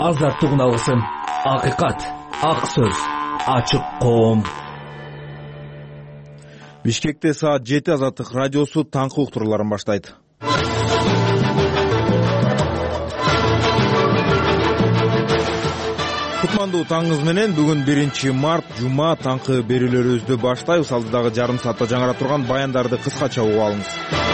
азаттык уналгысын, акыйкат, ак сөз, ачык коом. Бишкекте саат 7 Азаттык радиосу таңкы уктурууларын баштайт. Кутмандуу таңыңыз менен бүгүн 1 март жума таңкы берүүлөрүбүздү баштайбыз. Алдыдагы жарым саатта жаңыра турган баяндарды кыскача угуп алыңыз.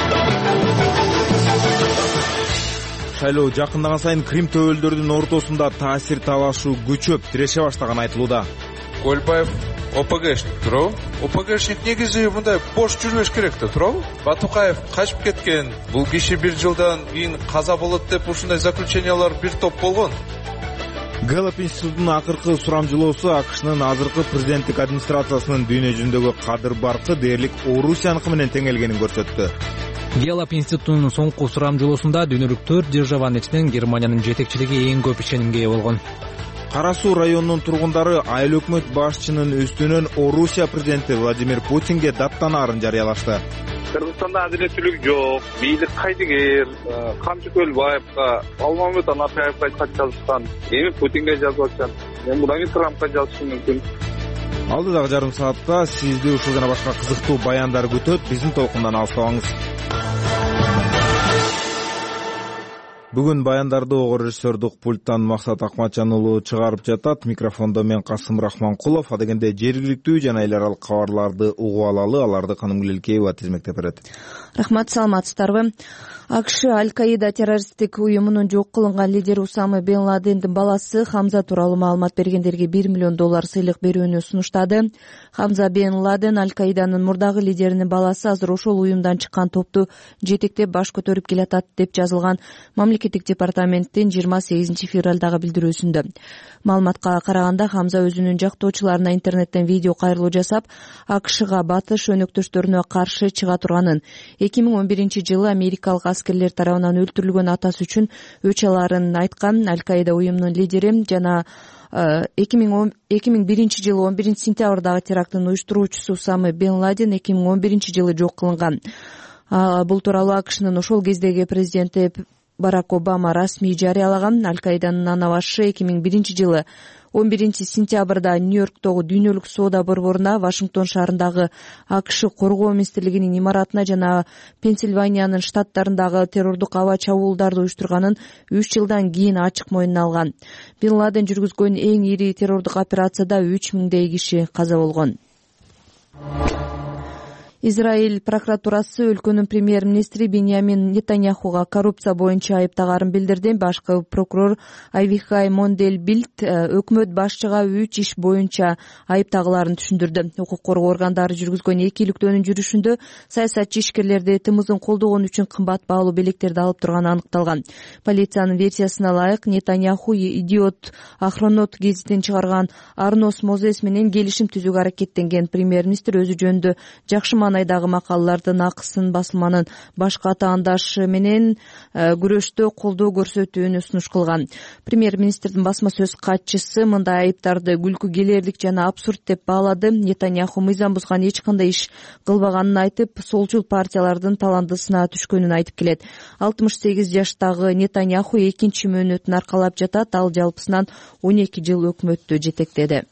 Шайлоо жакындаган сайын Крим төбөлдөрүнүн ортосунда таасир талашуу күчөп, тиреше баштаган айтылууда. Көлбаев ОПГшник туурабы? ОПГшник негизи мындай бош жүрбөш керек да, туурабы? Батукаев качып кеткен, бул киши 1 жылдан кийин каза болот деп ушундай заключениялар бир топ болгон. Гэллоп институтунун акыркы сурамжылоосу АКШнын азыркы президенттик администрациясынын дүйнө жүзүндөгү кадыр баркы дээрлик Орусияныкы менен тең келгенин көрсөттү. Гэллоп институтунун соңку сурамжылоосунда дүйнөлүк 4 державанын ичинен Германиянын жетекчилиги эң көп ишенимге ээ болгон. Кара Суу районунун тургундары айыл өкмөт башчынын үстүнөн Орусия президенти Владимир Путинге даттанаарын жарыялашты. Кыргызстанда адилеттүүлүк жок, бийлик кайдыгер, Камчы Көлбаевга, Алмамет Анапаевга кат жазышкан, эми Путинге жазып атышат. Мен мындан Трампка жазышым мүмкүн. Алдыдагы жарым саатта сизди ушул жана башка кызыктуу баяндар күтөт. Биздин толкундан алыстабаңыз. Бүгүн баяндарды ого режиссердук пульттан Максат Акматжан уулу чыгарып жатат. Микрофондо мен Касым Рахманкулов. Адегенде жергиликтүү жана эл аралык кабарларды угуп алалы. Аларды Канымгүл Элкеева тизмектеп берет. Рахмат, саламатсыздарбы? АКШ Аль-Каида террористтик уюмунун жок кылынган лидери Усама бен Ладендин баласы Хамза тууралуу маалымат бергендерге $1 миллион сыйлык берүүнү сунуштады. Хамза бен Ладен Аль-Каиданын мурдагы лидеринин баласы, азыр ошол уюмдан чыккан топту жетектеп баш көтөрүп келатат деп жазылган мамлекеттик департаменттин 28 февралдагы билдирүүсүндө. Маалыматка караганда, Хамза өзүнүн жактоочуларына интернеттен видео кайрылуу жасап, АКШга батыш өнөктөштөрүнө каршы чыга турганын, 2011 жылы америкалык аскерлер тарабынан өлтүрүлгөн атасы үчүн өч аларын айткан. Аль-Каида уюмунун лидери жана 2001 жылы 11 сентябрдагы терактын уюштуруучусу Усама бен Ладен 2011 жылы жок кылынган. Бул тууралуу АКШнын ошол кездеги президенти Барак Обама расмий жарыялаган. Аль-Каиданын ана башы 2001 жылы 11 сентябрда Нью-Йорктогу дүйнөлүк соода борборуна, Вашингтон шаарындагы АКШ коргоо министрлигинин имаратына жана Пенсильваниянын штаттарындагы террордук аба чабуулдарды уюштурганын 3 жылдан кийин ачык мойнуна алган. Бен Ладен жүргүзгөн эң ири террордук операцияда 3000 киши каза болгон. Израиль прокуратурасы өлкөнүн премьер-министри Биньямин Нетаньяхуга коррупция боюнча айыптагаарын билдирди. Башкы прокурор Авихай Мондельбильд өкмөт башчыга 3 иш боюнча айыптагыларын түшүндүрдү. Укук коргоо органдары жүргүзгөн 2 иликтөөнүн жүрүшүндө саясатчы ишкерлерди тымызын колдогон үчүн кымбат баалуу белектерди алып турганы аныкталган. Полициянын версиясына ылайык, Нетаньяху Идиот Ахронот гезитин чыгарган Арнос Мозес менен келишим түзүүгө аракеттенген. Премьер-министр өзү жөнүндө жакшы айдагы макалалардын акысын басылманын башка атаандашы менен күрөштө колдоо көрсөтүүнү сунуш кылган. Премьер-министрдин басма сөз катчысы мындай айыптарды күлкү келерлик жана абсурд деп баалады. Нетаньяху мыйзам бузган эч кандай иш кылбаганын айтып, солчул партиялардын таландысына түшкөнүн айтып келет. 68 жаштагы Нетаньяху экинчи мөөнөтүн аркалап жатат. Ал жалпысынан 12 жыл өкмөттү жетектеди.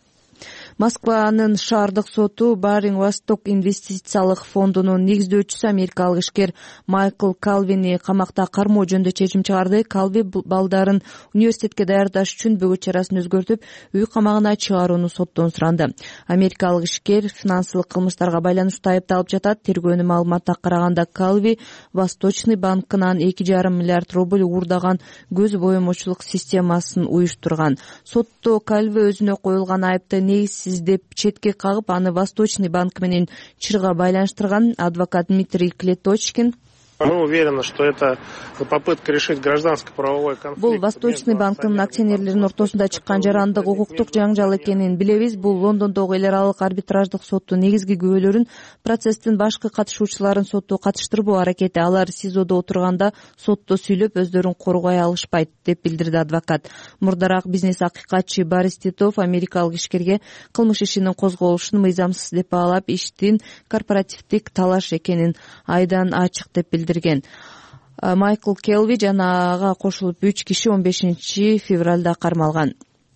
Москванын шаардык соту Баринг Восток инвестициялык фондунун негиздөөчүсү америкалык ишкер Майкл Калвини камакта кармоо жөнүндө чечим чыгарды. Калви балдарын университетке даярдаш үчүн бөгөт чарасын өзгөртүп, үй камагына чыгарууну соттон суранды. Америкалык ишкер финансылык кылмыштарга байланыштуу айыпталып жатат. Тергөөнүн маалыматына караганда, Калви Восточный банкынан 2,5 миллиард рубль уурдаган көз боемочулук системасын уюштурган. Сотто Калви өзүнө коюлган айыпты негизсиз деп четке кагып, аны Восточный банк менен чырга байланыштырган. Адвокат Дмитрий Клеточкин: Мы уверены, что это попытка решить гражданско-правовой конфликт. Бул Восточный банктын акционерлеринин ортосунда чыккан жарандык укуктук жаңжал экенин билебиз. Бул Лондондогу эл аралык арбитраждык соттун негизги күбөлөрүн процесстин башкы катышуучуларын сотто катыштырбоо аракети. Алар СИЗОдо отурганда сотто сүйлөп өздөрүн коргой алышпайт деп билдирди адвокат. Мурдараак бизнес акыйкатчы Борис Титов америкалык ишкерге кылмыш ишинин козголушун мыйзамсыз деп баалап, иштин корпоративдик талаш экенин айдан ачык деп билдирген. Майкл Келви жана ага кошулуп 3 киши 15 февралда кармалган.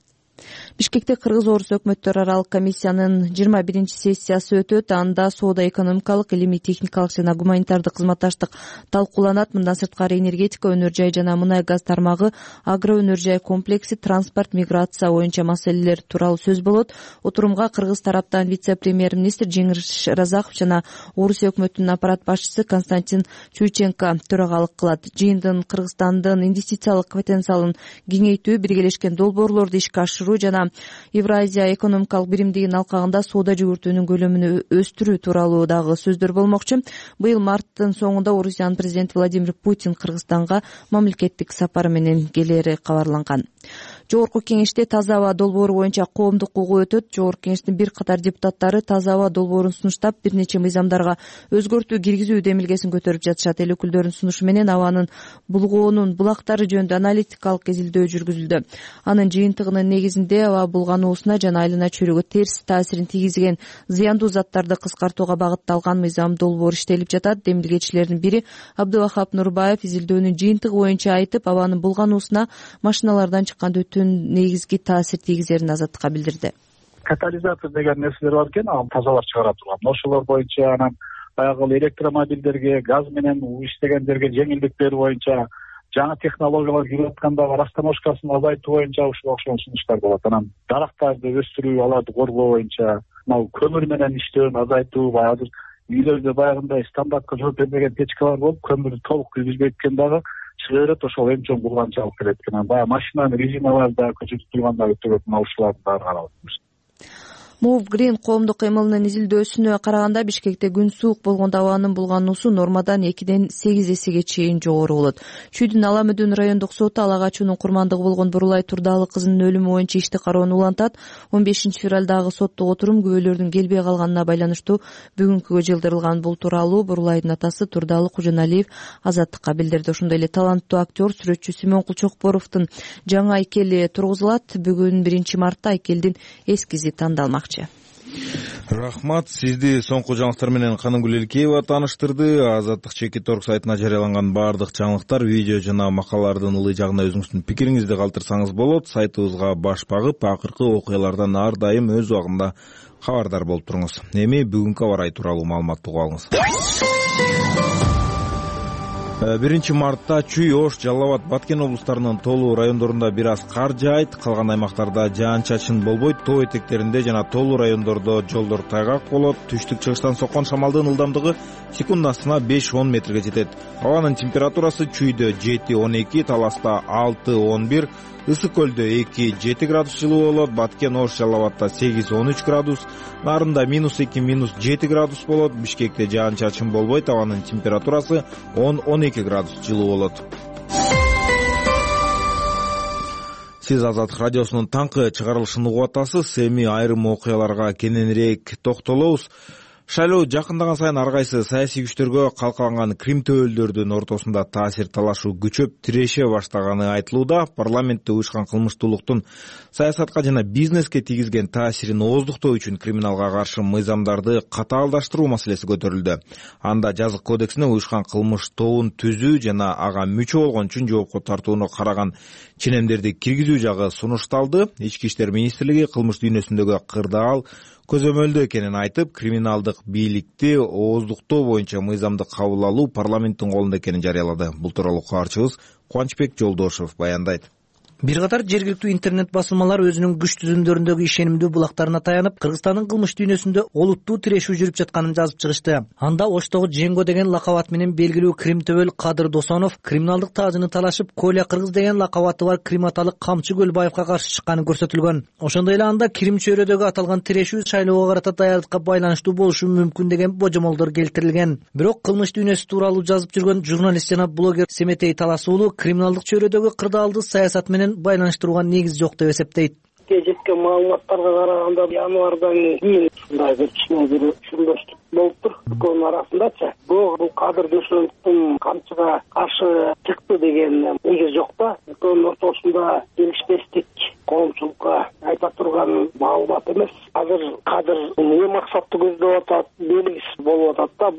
Бишкекте Кыргыз-Орус өкмөттөр аралык комиссиянын 21-сессиясы өтөт. Анда соода экономикалык, илимий техникалык жана гуманитардык кызматташтык талкууланат. Мындан сырткары энергетика, өнөр жай жана мунай газ тармагы, агро өнөр жай комплекси, транспорт, миграция боюнча маселелер тууралуу сөз болот. Отурумга Кыргыз тараптан вице-премьер-министр Жеңиш Разаков жана Орусия өкмөтүнүн аппарат башчысы Константин Чуйченко төрагалык кылат. Жыйындын Кыргызстандын инвестициялык потенциалын кеңейтүү, биргелешкен долбоорлорду ишке ашыруу жана Евразия экономикалык биримдигинин алкагында соода жүгүртүүнүн көлөмүн өстүрүү тууралуу дагы сөздөр болмокчу. Быйыл марттын соңунда Орусиянын президенти Владимир Путин Кыргызстанга мамлекеттик сапары менен келери кабарланган. Жогорку кеңеште таза аба долбоору боюнча коомдук угуу өтөт. Жогорку кеңештин бир катар депутаттары таза аба долбоорун сунуштап, бир нече мыйзамдарга өзгөртүү киргизүү демилгесин көтөрүп жатышат. Эл өкүлдөрүнүн сунушу менен абанын булгоонун булактары жөнүндө аналитикалык изилдөө жүргүзүлдү. Анын жыйынтыгынын негизинде аба булгануусуна жана айлана чөйрөгө терс таасирин тийгизген зыяндуу заттарды кыскартууга багытталган мыйзам долбоор иштелип жатат. Демилгечилердин бири Абдывахап Нурбаев изилдөөнүн жыйынтыгы боюнча айтып, абанын булгануусуна машиналардан чыккан негизги таасир тийгизерин Азаттыкка билдирди. Катализатор деген нерселер бар экен, ал тазалап чыгара турган. Ошолор боюнча анан баягы электромобилдерге, газ менен иштегендерге жеңилдик берүү боюнча, жаңы технологиялар кирип аткандагы растаможкасын азайтуу боюнча ушул сунуштар болот. Анан дарактарды өстүрүү, аларды коргоо боюнча, мына көмүр менен иштөөнү азайтуу, баягы үйлөрдө баягындай стандартка жооп бербеген печкалар болуп, көмүрдү толук киргизбей кеткен дагы чыга берет, ошол эң чоң булганчылык келет экен. Баягы машинанын резиналары да көчөтүп турганда өтө көп, мына ушулардын баары каралат. Move Green коомдук кыймылынын изилдөөсүнө караганда Бишкекте күн суук болгондо абанын булгануусу нормадан 2-ден 8 эсеге чейин жогору болот. Чүйдүн Аламөдүн райондук соту ала качуунун курмандыгы болгон Бурулай Турдалы кызынын өлүмү боюнча ишти кароону улантат. 15 февралдагы соттук отурум күбөлөрдүн келбей калганына байланыштуу бүгүнкүгө жылдырылган. Бул тууралуу Бурулайдын атасы Турдалы Кужаналиев Азаттыкка билдирди. Ошондой эле таланттуу актер, сүрөтчү Симон Кулчокборовдун жаңы айкели тургузулат. Бүгүн 1 мартта айкелдин эскизи тандалмакчы. Рахмат, сизди соңку жаңылыктар менен Каныгүл Элкеева тааныштырды. Азаттык Чекит.org сайтына жарыяланган баардык жаңылыктар, видео жана макалалардын ылый жагына өзүңүздүн пикириңизди калтырсаңыз болот. Сайтыбызга баш багып, акыркы окуялардан ар дайым өз убагында кабардар болуп туруңуз. Эми бүгүнкү аба ырайы тууралуу маалыматты угуп алыңыз. 1 мартта Чүй, Ош, Жалал Абад, Баткен облустарынын тоолуу райондорунда бир аз кар жаайт. Калган аймактарда жаан-чачын болбойт. Тоо этектеринде жана тоолуу райондордо жолдор тайгак болот. Түштүк-чыгыштан соккон шамалдын ылдамдыгы секундасына 5-10 метрге жетет. Абанын температурасы Чүйдө 7-12, Таласта 6-11, Ысык көлдө 2-7 градус жылуу болот. Баткен, Ош, Жалал Абадта 8-13 градус, Нарында -2, -7 градус болот. Бишкекте жаан-чачын болбойт. Абанын температурасы 10-12 градус жылуу болот. Сиз Азаттык радиосунун таңкы чыгарылышын угуп атасыз. Эми айрым окуяларга кененирээк токтолобуз. Шайлоо жакындаган сайын ар кайсы саясий күчтөргө калкаланган Крим төбөлдөрдүн ортосунда таасир талашуу күчөп тиреше баштаганы айтылууда. Парламентте уюшкан кылмыштуулуктун саясатка жана бизнеске тийгизген таасирин ооздуктоо үчүн криминалга каршы мыйзамдарды катаалдаштыруу маселеси көтөрүлдү. Анда жазык кодексине уюшкан кылмыш тобун түзүү жана ага мүчө болгон үчүн жоопко тартууну караган ченемдерди киргизүү жагы сунушталды. Ички иштер министрлиги кылмыш дүйнөсүндөгү кырдаал көзөмөлдө экенин айтып, криминалдык бийликти ооздуктоо боюнча мыйзамды кабыл алуу парламенттин колунда экенин жарыялады. Бул тууралуу кабарчыбыз Кубанычбек Жолдошев баяндайт. Бир катар жергиликтүү интернет басылмалар өзүнүн күч түзүмдөрүндөгү ишенимдүү булактарына таянып, Кыргызстандын кылмыш дүйнөсүндө олуттуу тирешүү жүрүп жатканын жазып чыгышты. Анда Оштогу Женго деген лакап ат менен белгилүү Крим төбөл Кадыр Досонов криминалдык таажыны талашып, Коля Кыргыз деген лакап аты бар Крим аталык Камчы Көлбаевка каршы чыкканы көрсөтүлгөн. Ошондой эле анда Крим чөйрөдөгү аталган тирешүү шайлоого карата даярдыкка байланыштуу болушу мүмкүн деген божомолдор келтирилген. Бирок кылмыш дүйнөсү тууралуу жазып жүргөн журналист жана блогер Семетей Таласуулу криминалдык чөйрөдөгү кырдаалды саясат менен байланыштырууга негиз жок деп эсептейт. Жеткен маалыматтарга караганда январдан кийин ушундай бир кичине бир түшүнбөчтүк болуптур экөөнүн арасындачы. Бул Кадыр Досоновдун Камчыга каршы чыкты деген негиз жок да. Экөөнүн ортосунда келишпестик коомчулукка айта турган маалымат эмес. Азыр Кадыр эмне максатты көздөп атат, белгисиз болуп атат да.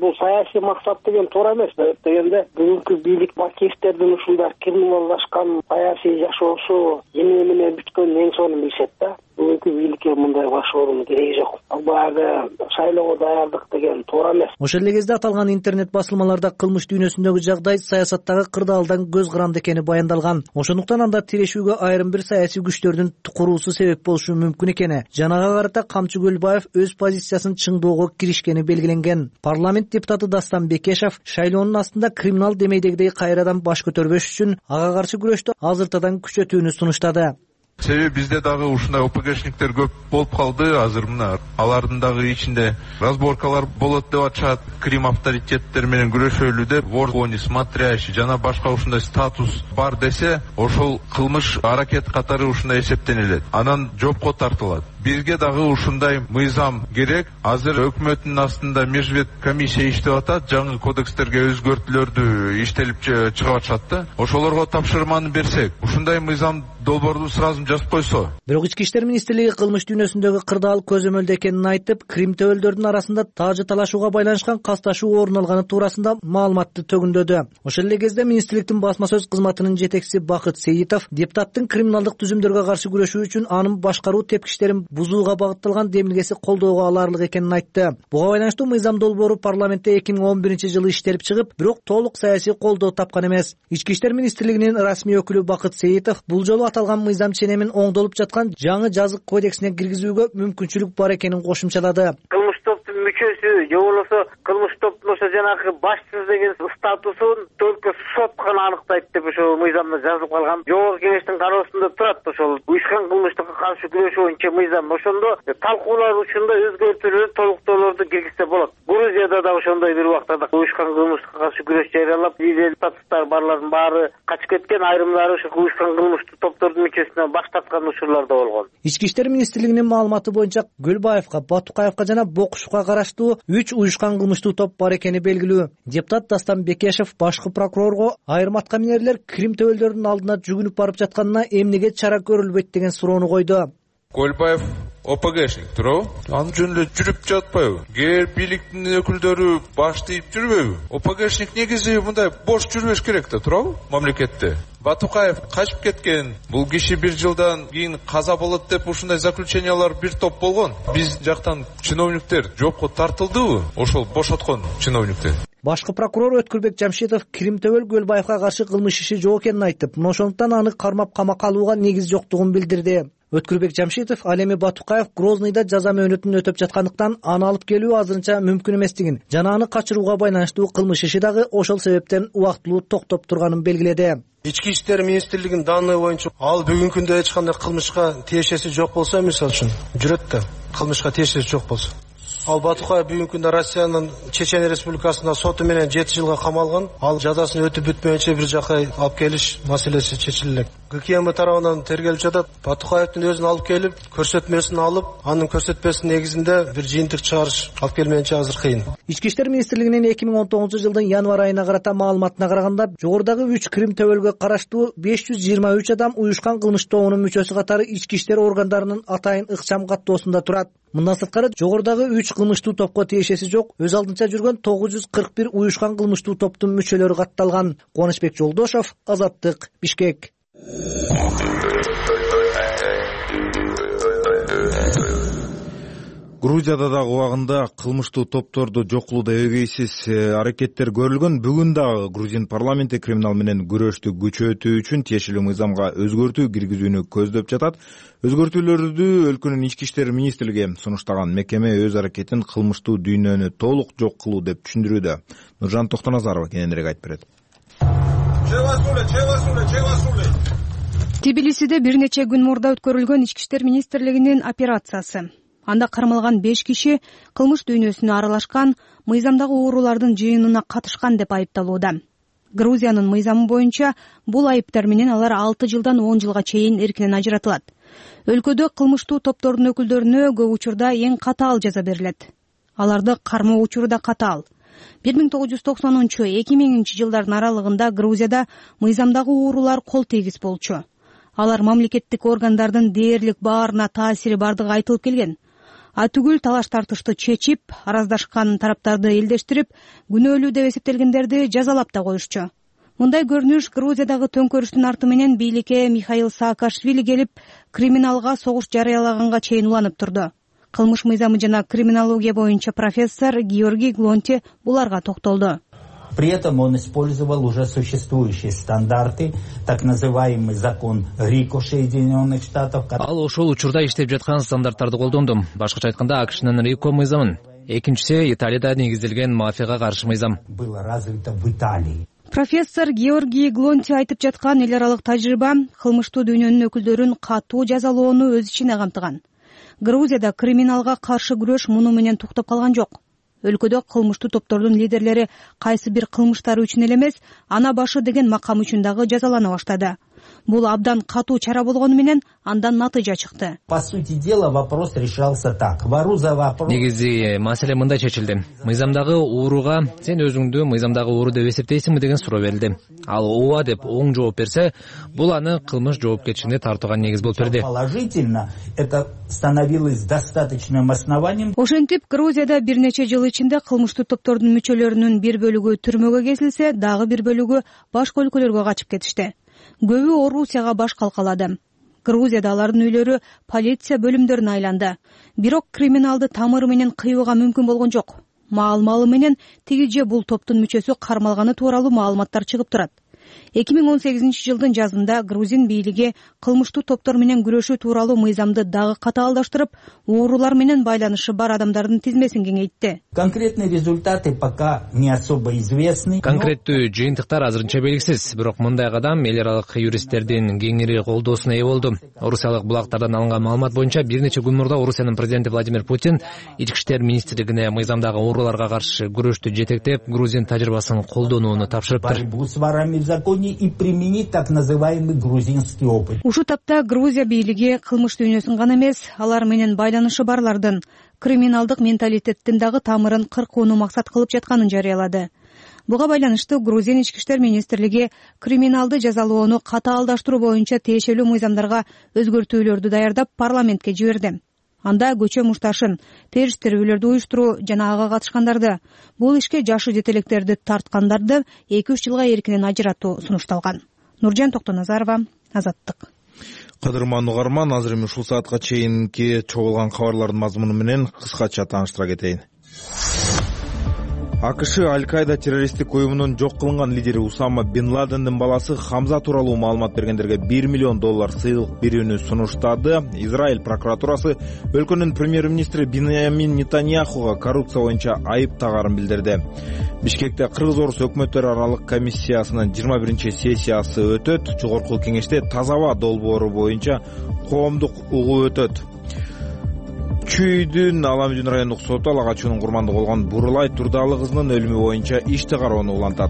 бул саясий максат деген туура эмес. Дегенде бүгүнкү бийлик Бакиевтердин ушундай криминалдашкан саясий жашоосу эмне менен бүткөнүн эң сонун билишет да. Бүгүнкү бийликке мындай башоорунун кереги жок. Ал баягы шайлоого даярдык деген туура эмес. Ошол эле кезде аталган интернет басылмаларда кылмыш дүйнөсүндөгү жагдай саясаттагы кырдаалдан көз каранды экени баяндалган. Ошондуктан анда тирешүүгө айрым бир саясий күчтөрдүн куруусу себеп болушу мүмкүн экени жана ага карата Камчы Көлбаев өз позициясын чыңдоого киришкени белгиленген. Парламент депутаты Дастан Бекешев шайлоонун астында криминал демейдегидей кайрадан баш көтөрбөш үчүн ага каршы күрөштү азыртадан күчөтүүнү сунуштады. Себеби bizde дагы ушундай ОПГшниктер көп болуп калды. Азыр мына алардын дагы ичинде разборкалар болот деп атышат. Крим авторитеттер менен күрөшөлү деп воркони смотрящий жана башка ушундай статус бар десе, ошол кылмыш аракет катары ушундай эсептенилет. Анан жоопко тартылат. Бизге дагы ушундай мыйзам керек. Азыр өкмөттүн астында межвет комиссия иштеп атат. Жаңы кодекстерге өзгөртүүлөрдү иштелип чыгып атышат да. Ошолорго тапшырманы берсек, ушундай мыйзам долбоорду сразу жазып койсо. Бирок Ички иштер министрлиги кылмыш дүйнөсүндөгү кырдаал көзөмөлдө экенин айтып, Крим төбөлдөрдүн арасында таажы талашууга байланышкан касташуу орун алганы туурасында маалыматты төгүндөдү. Ошол эле кезде министрликтин басма сөз кызматынын жетекчиси Бакыт Сейитов депутаттын криминалдык түзүмдөргө каршы күрөшүү үчүн анын башкаруу тепкичтерин бузууга багытталган демилгеси колдоого аларлык экенин айтты. Буга байланыштуу мыйзам долбоору парламентте 2011-жылы иштелип чыгып, бирок толук саясий колдоо тапкан эмес. Ички иштер министрлигинин расмий өкүлү Бакыт Сейитов бул жолу аталган мыйзам ченемин оңдолуп жаткан жаңы жазык кодексине киргизүүгө мүмкүнчүлүк бар экенин кошумчалады. Кылмыш топтун мүчөсү же болбосо кылмыш топтун ошо жанагы башчысы деген статусун только сот гана аныктайт деп ошол мыйзамда жазылып калган. Жогорку кеңештин кароосунда турат ошол уюшкан кылмыштыкка каршы күрөшүү боюнча мыйзам. Ошондо талкуулар учурунда өзгөртүүлөр, толуктоолорду киргизсе болот. Грузияда да ошондой бир убактарда уюшкан кылмыштыкка каршы күрөш жарыялап, лидер статустар барлардын баары качып кеткен, айрымдары ошо уюшкан кылмыштык топтордун мүчөсүнө баш тарткан учурлар да болгон. Ички иштер министрлигинин маалыматы боюнча Көлбаевка, Батукаевка жана Бокушевка караштуу 3 уюшкан кылмыштуу топ бар экени белгилүү. Депутат Дастан Бекешев башкы прокурорго айрым аткаминерлер Крим төбөлдөрдүн алдына жүгүнүп барып жатканына эмнеге чара көрүлбөйт деген суроону койду. Көлбаев ОПГшник туурабы? Анын жөнүндө жүрүп жатпайбы? Кээ бийликтин өкүлдөрү баш тийип жүрбөйбү? ОПГшник негизи мындай бош жүрбөш керек да, туурабы? Мамлекетте. Батукаев качып кеткен. Бул киши 1 жылдан кийин каза болот деп ушундай заключениялар бир топ болгон. Биз жактан чиновниктер жоопко тартылдыбы? Ошол бошоткон чиновниктер. Башкы прокурор Өткүрбек Жамшитов Крим төбөл Көлбаевка каршы кылмыш иши жок экенин айтып, ошондуктан аны кармап камакка алууга негиз жоктугун билдирди. Өткүрбек Жамшитов ал эми Батукаев Грознойдо жаза мөөнөтүн өтөп жаткандыктан аны алып келүү азырынча мүмкүн эместигин жана аны качырууга байланыштуу кылмыш иши дагы ошол себептен убактылуу токтоп турганын белгиледи. Ички иштер министрлигинин данные боюнча ал бүгүнкү күндө эч кандай кылмышка тиешеси жок болсо, мисалы үчүн жүрөт да, кылмышка тиешеси жок болсо. Ал Батукаев бүгүнкү күндө Россиянын Чечен Республикасында соту менен 7 жылга камалган. Ал жазасын өтүп бүтмөйүнчө бир жака алып келиш маселеси чечилет. ГКМ тарабынан тергелип жатат. Батукаевдин өзүн алып келип, көрсөтмөсүн алып, анын көрсөтмөсүнүн негизинде бир жыйынтык чыгарыш алып келмейинче азыр кыйын. Ички иштер министрлигинин 2019-жылдын январь айына карата маалыматына караганда, жогорудагы 3 Крим төбөлгө караштуу 523 адам уюшкан кылмыш тобунун мүчөсү катары ички иштер органдарынын атайын ыкчам каттоосунда турат. Мындан сырткары жогорудагы 3 кылмыштуу топко тиешеси жок, өз алдынча жүргөн 941 уюшкан кылмыштуу топтун мүчөлөрү катталган. Кубанычбек Жолдошов, Азаттык, Бишкек. Грузияда дагы убагында кылмыштуу топторду жок кылууда эгейсиз аракеттер көрүлгөн. Бүгүн дагы Грузин парламенти криминал менен күрөштү күчөтүү үчүн тиешелүү мыйзамга өзгөртүү киргизүүнү көздөп жатат. Өзгөртүүлөрдү өлкөнүн ички иштер министрлиги сунуштаган. Мекеме өз аракетин кылмыштуу дүйнөнү толук жок кылуу деп түшүндүрүүдө. Нуржан Токтоназарова кененирээк айтып берет. Тбилисиде бир нече күн мурда өткөрүлгөн ички иштер министрлигинин операциясы. Анда кармалган 5 киши кылмыш дүйнөсүнө аралашкан, мыйзамдагы уурулардын жыйынына катышкан деп айыпталууда. Грузиянын мыйзамы боюнча бул айыптар менен алар 6 жылдан 10 жылга чейин эркинен ажыратылат. Өлкөдө кылмыштуу топтордун өкүлдөрүнө көп учурда эң катаал жаза берилет. Аларды кармоо учуру да катаал. 1990-2000 жылдардын аралыгында Грузияда мыйзамдагы уурулар кол тийгиз болчу. Алар мамлекеттик органдардын дээрлик баарына таасири бардыгы айтылып келген. түгүл талаш тартышты чечип, араздашкан тараптарды элдештирип, күнөөлүү деп эсептелгендерди жазалап да коюшчу. Мындай көрүнүш Грузиядагы төңкөрүштүн арты менен бийликке Михаил Саакашвили келип, криминалга согуш жарыялаганга чейин уланып турду. Кылмыш мыйзамы жана криминология боюнча профессор Георгий Глонти буларга токтолду. При этом он использовал уже существующие стандарты, так называемый закон РИКО Соединенных Штатов. Ал ошол учурда иштеп жаткан стандарттарды колдондум. Башкача айтканда, АКШнын РИКО мыйзамын. Экинчиси Италияда негизделген мафияга каршы мыйзам. Было развито в Италии. Профессор Георгий Глонти айтып жаткан эл аралык тажрыйба кылмыштуу дүйнөнүн өкүлдөрүн катуу жазалоону өз ичине камтыган. Грузияда криминалга каршы күрөш муну менен токтоп калган жок. Өлкөдө кылмыштуу топтордун лидерлери кайсы бир кылмыштары үчүн эле эмес, ана башы деген макам үчүн дагы жазалана баштады. Бул абдан катуу чара болгону менен андан натыйжа чыкты. По сути дела, вопрос решался так. Вору за вопрос. Негизи маселе мындай чечилди. Мыйзамдагы ууруга сен өзүңдү мыйзамдагы ууру деп эсептейсиңби деген суроо берилди. Ал ооба деп оң жооп берсе, бул аны кылмыш жоопкерчилигине тартууга негиз болуп берди. Положительно это становилось достаточным основанием. Ошентип, Грузияда бир нече жыл ичинде кылмыштуу топтордун мүчөлөрүнүн бир бөлүгү түрмөгө кезилсе, дагы бир бөлүгү башка өлкөлөргө качып кетишти. Көбү Орусияга баш калкалады. Грузияда алардын үйлөрү полиция бөлүмдөрүнө айланды. Бирок криминалды тамыры менен кыйууга мүмкүн болгон жок. Маал-малы менен тиги же бул топтун мүчөсү кармалганы тууралуу маалыматтар чыгып турат. 2018-жылдын жазында грузин бийлиги кылмыштуу топтор менен күрөшүү тууралуу мыйзамды дагы катаалдаштырып, уурулар менен байланышы бар адамдардын тизмесин кеңейтти. Конкретные результаты пока не особо известны. Конкреттүү жыйынтыктар азырынча белгисиз, бирок мындай кадам эл аралык юристтердин кеңири колдоосуна ээ болду. Орусиялык булактардан алынган маалымат боюнча бир нече күн мурда Орусиянын президенти Владимир Путин Ички иштер министрлигине мыйзамдагы ууруларга каршы күрөштү жетектеп, Грузин тажрыйбасын колдонууну тапшырыптыр. Законе и применить так называемый грузинский опыт. Ушу тапта Грузия бийлиги кылмыш дүйнөсүн гана эмес, алар менен байланышы барлардын криминалдык менталитеттин дагы тамырын кыркууну максат кылып жатканын жарыялады. Буга байланыштуу Грузин ички иштер министрлиги криминалды жазалоону катаалдаштыруу боюнча тиешелүү мыйзамдарга өзгөртүүлөрдү даярдап парламентке жиберди. Анда көчө мушташын, териштирүүлөрдү уюштуруу жана ага катышкандарды, бул ишке жашы жетелектерди тарткандарды 2-3 жылга эркинен ажыратуу сунушталган. Нуржан Токтоназарова, Азаттык. Кадырман угарман, азыр эми ушул саатка чейинки чогулган кабарлардын мазмуну менен кыскача тааныштыра кетейин. АКШ Аль-Каида террористтик уюмунун жок кылынган лидери Усама бин Ладендин баласы Хамза тууралуу маалымат бергендерге $1 миллион сыйлык берүүнү сунуштады. Израиль прокуратурасы өлкөнүн премьер-министри Биньямин Нетаньяхуга коррупция боюнча айып тагарын билдирди. Бишкекте Кыргыз-Орус өкмөттөр аралык комиссиясынын 21-сессиясы өтөт. Жогорку кеңеште таза аба долбоору боюнча коомдук угуу өтөт. Чүйдүн Аламүдүн райондук соту ала качуунун курмандыгы болгон Бурулай Турдалы кызынын өлүмү боюнча ишти кароону улантат.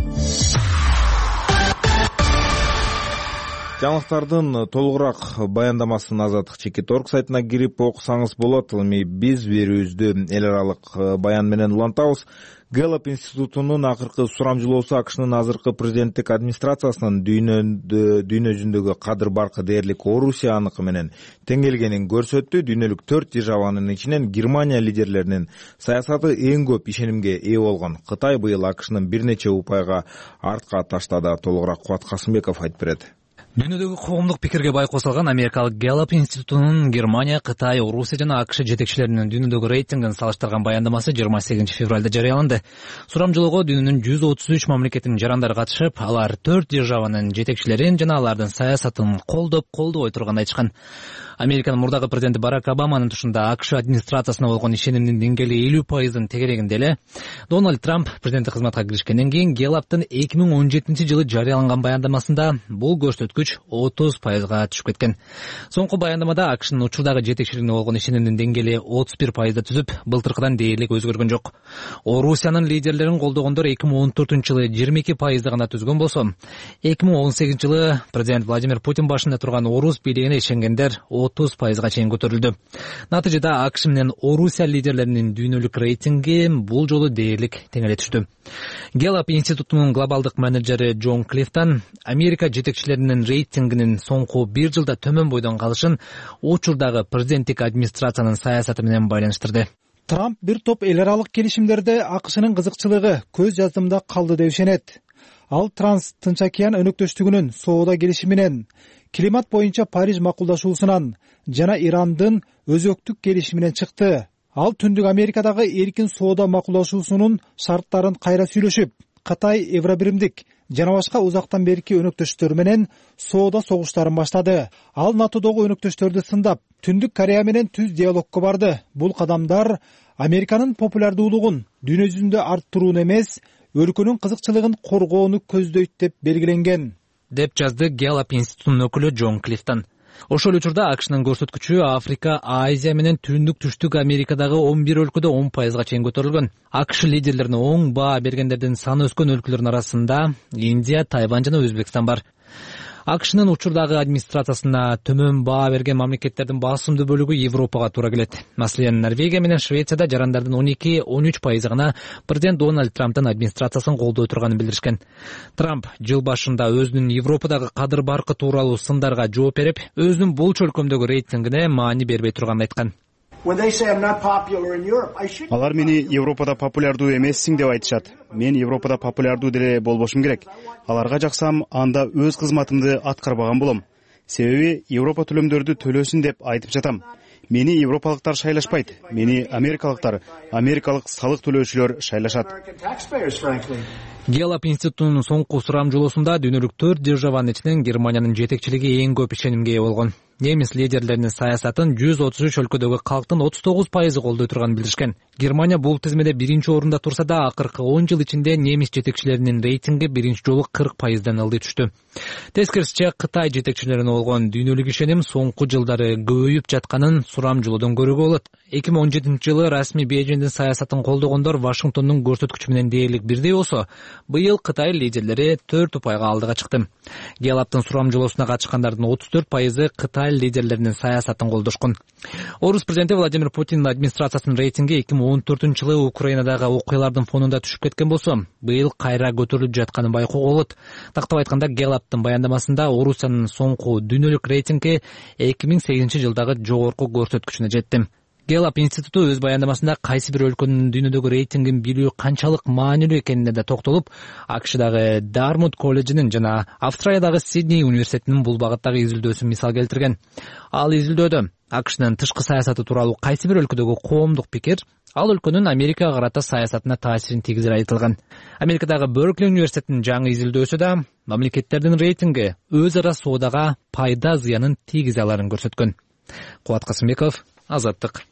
Жаңылыктардын толугураак баяндамасын Азаттык Чекит.орг сайтына кирип окусаңыз болот. Эми биз берүүбүздү эл аралык баян менен улантабыз. Гэллап институтунун акыркы сурамжылоосу АКШнын азыркы президенттик администрациясынын дүйнө жүзүндөгү кадыр баркы дээрлик Орусия аныкы менен тең келгенин көрсөттү. Дүйнөлүк 4 державанын ичинен Германия лидерлеринин саясаты эң көп ишенимге ээ болгон. Кытай быйыл АКШнын бир нече упайга артка таштады. Толугураак Кубат Касымбеков айтып берет. Дүйнөдөгү коомдук пикирге бай косулган Америкалык Гэллап институтунун Германия, Кытай, Орусия жана АКШ жетекчилеринин дүйнөдөгү рейтингин салыштырган баяндамасы 28 февралда жарыяланды. Сурамжылоого дүйнөнүн 133 мамлекетинин жарандары катышып, алар 4 державанын жетекчилерин жана алардын саясатын колдобой турганын айтышкан. Американын мурдагы президенти Барак Обаманын тушунда АКШ администрациясына болгон ишенимдин деңгээли 50% тегерегинде эле. Дональд Трамп президенттик кызматка киришкенден кийин Гэллаптын 2017-жылы жарыяланган баяндамасында бул көрсөткүч 30%га түшүп кеткен. Соңку баяндамада АКШнын учурдагы жетекчилигине болгон ишенимдин деңгээли 31%да түзүп, былтыркыдан дээрлик өзгөргөн жок. Орусиянын лидерлерин колдогондор 2014-жылы 22% гана түзгөн болсо, 2018-жылы президент Владимир Путин башында турган орус бийлигине ишенгендер 30%га чейин көтөрүлдү. Натыйжада АКШ менен Орусия лидерлеринин дүйнөлүк рейтинги бул жолу дээрлик теңеле түштү. Гэллап институтунун глобалдык менеджери Джон Клифтон Америка жетекчилеринин рейтингинин соңку бир жылда төмөн бойдон калышын учурдагы президенттик администрациянын саясаты менен байланыштырды. Трамп бир топ эл аралык келишимдерде АКШнын кызыкчылыгы көз жаздымда калды деп ишенет. Ал Транс-Тынч океан өнөктөштүгүнүн соода келишиминен, климат боюнча Париж макулдашуусунан жана Ирандын өзөктүк келишиминен чыкты. Ал Түндүк Америкадагы эркин соода макулдашуусунун шарттарын кайра сүйлөшүп, Кытай, Евробиримдик жана башка узактан берки өнөктөштөр менен соода согуштарын баштады. Ал НАТОдогу өнөктөштөрдү сындап, Түндүк Корея менен түз диалогко барды. Бул кадамдар Американын популярдуулугун дүйнө жүзүндө арттырууну эмес, өлкөнүн кызыкчылыгын коргоону көздөйт деп белгиленген, деп жазды Gallup институтунун өкүлү Джон Клифтон. Ошол учурда АКШнын көрсөткүчү Африка, Азия менен Түштүк Америкадагы 11 өлкөдө 10%га чейин көтөрүлгөн. АКШ лидерлерине оң баа бергендердин саны өскөн өлкөлөрдүн арасында Индия, Тайвань жана Өзбекстан бар. АКШнын учурдагы администрациясына төмөн баа берген мамлекеттердин басымдуу бөлүгү Европага туура келет. Маселен, Норвегия менен Швецияда жарандардын 12-13% гана президент Дональд Трамптын администрациясын колдой турганын билдиришкен. Трамп жыл башында өзүнүн Европадагы кадыр баркы тууралуу сындарга жооп берип, өзүнүн бул чөлкөмдөгү рейтингине маани бербей турганын айткан. Алар мени Европада популярдуу эмессиң деп айтышат. Мен Европада популярдуу деле болбошум керек. Аларга жаксам, анда өз кызматымды аткарбаган болом. Себеби Европа төлөмдөрдү төлөсүн деп айтып жатам. Мени европалыктар шайлашпайт. Мени америкалык салык төлөөчүлөр шайлашат. Gallup институтунун соңку сурамжылоосунда дүйнөлүк 4 державанын ичинен Германиянын жетекчилиги эң көп ишенимге ээ болгон. Немис лидерлеринин саясатын 133 өлкөдөгү калктын 39% колдой турганын билдиришкен. Германия бул тизмеде биринчи орунда турса да, акыркы 10 жыл ичинде немис жетекчилеринин рейтинги биринчи жолу 40%дан ылдый түштү. Тескерисинче, Кытай жетекчилерине болгон дүйнөлүк ишеним соңку жылдары көбөйүп жатканын сурамжылоодон көрүүгө болот. 2017-жылы расмий Бейжиңдин саясатын колдогондор Вашингтондун көрсөткүчү менен дээрлик бирдей болсо, быйыл Кытай лидерлери 4 упайга алдыга чыкты. Gallup-тын сурамжылоосуна катышкандардын 34% Кытай лидерлеринин саясатын колдошкон. Орус президенти Владимир Путиндин администрациясынын рейтинги 2014-жылы Украинадагы окуялардын фонунда түшүп кеткен болсо, быйыл кайра көтөрүлүп жатканын байкоого болот. Тактап айтканда, Gallup-тын баяндамасында Орусиянын соңку дүйнөлүк рейтинги 2008-жылдагы жогорку көрсөткүчүнө жетти. Gallup институту өз баяндамасында кайсы бир өлкөнүн дүйнөдөгү рейтингин билүү канчалык маанилүү экенине да токтолуп, АКШдагы Дармут колледжинин жана Австралиядагы Сидней университетинин бул багыттагы изилдөөсүн мисал келтирген. Ал изилдөөдө АКШнын тышкы саясаты тууралуу кайсы бир өлкөдөгү коомдук пикир ал өлкөнүн Америкага карата саясатына таасирин тийгизери айтылган. Америкадагы Беркли университетинин жаңы изилдөөсү да мамлекеттердин рейтинги өз ара соодага пайда зыянын тийгизе аларын көрсөткөн. Кубат Касымбеков, Азаттык.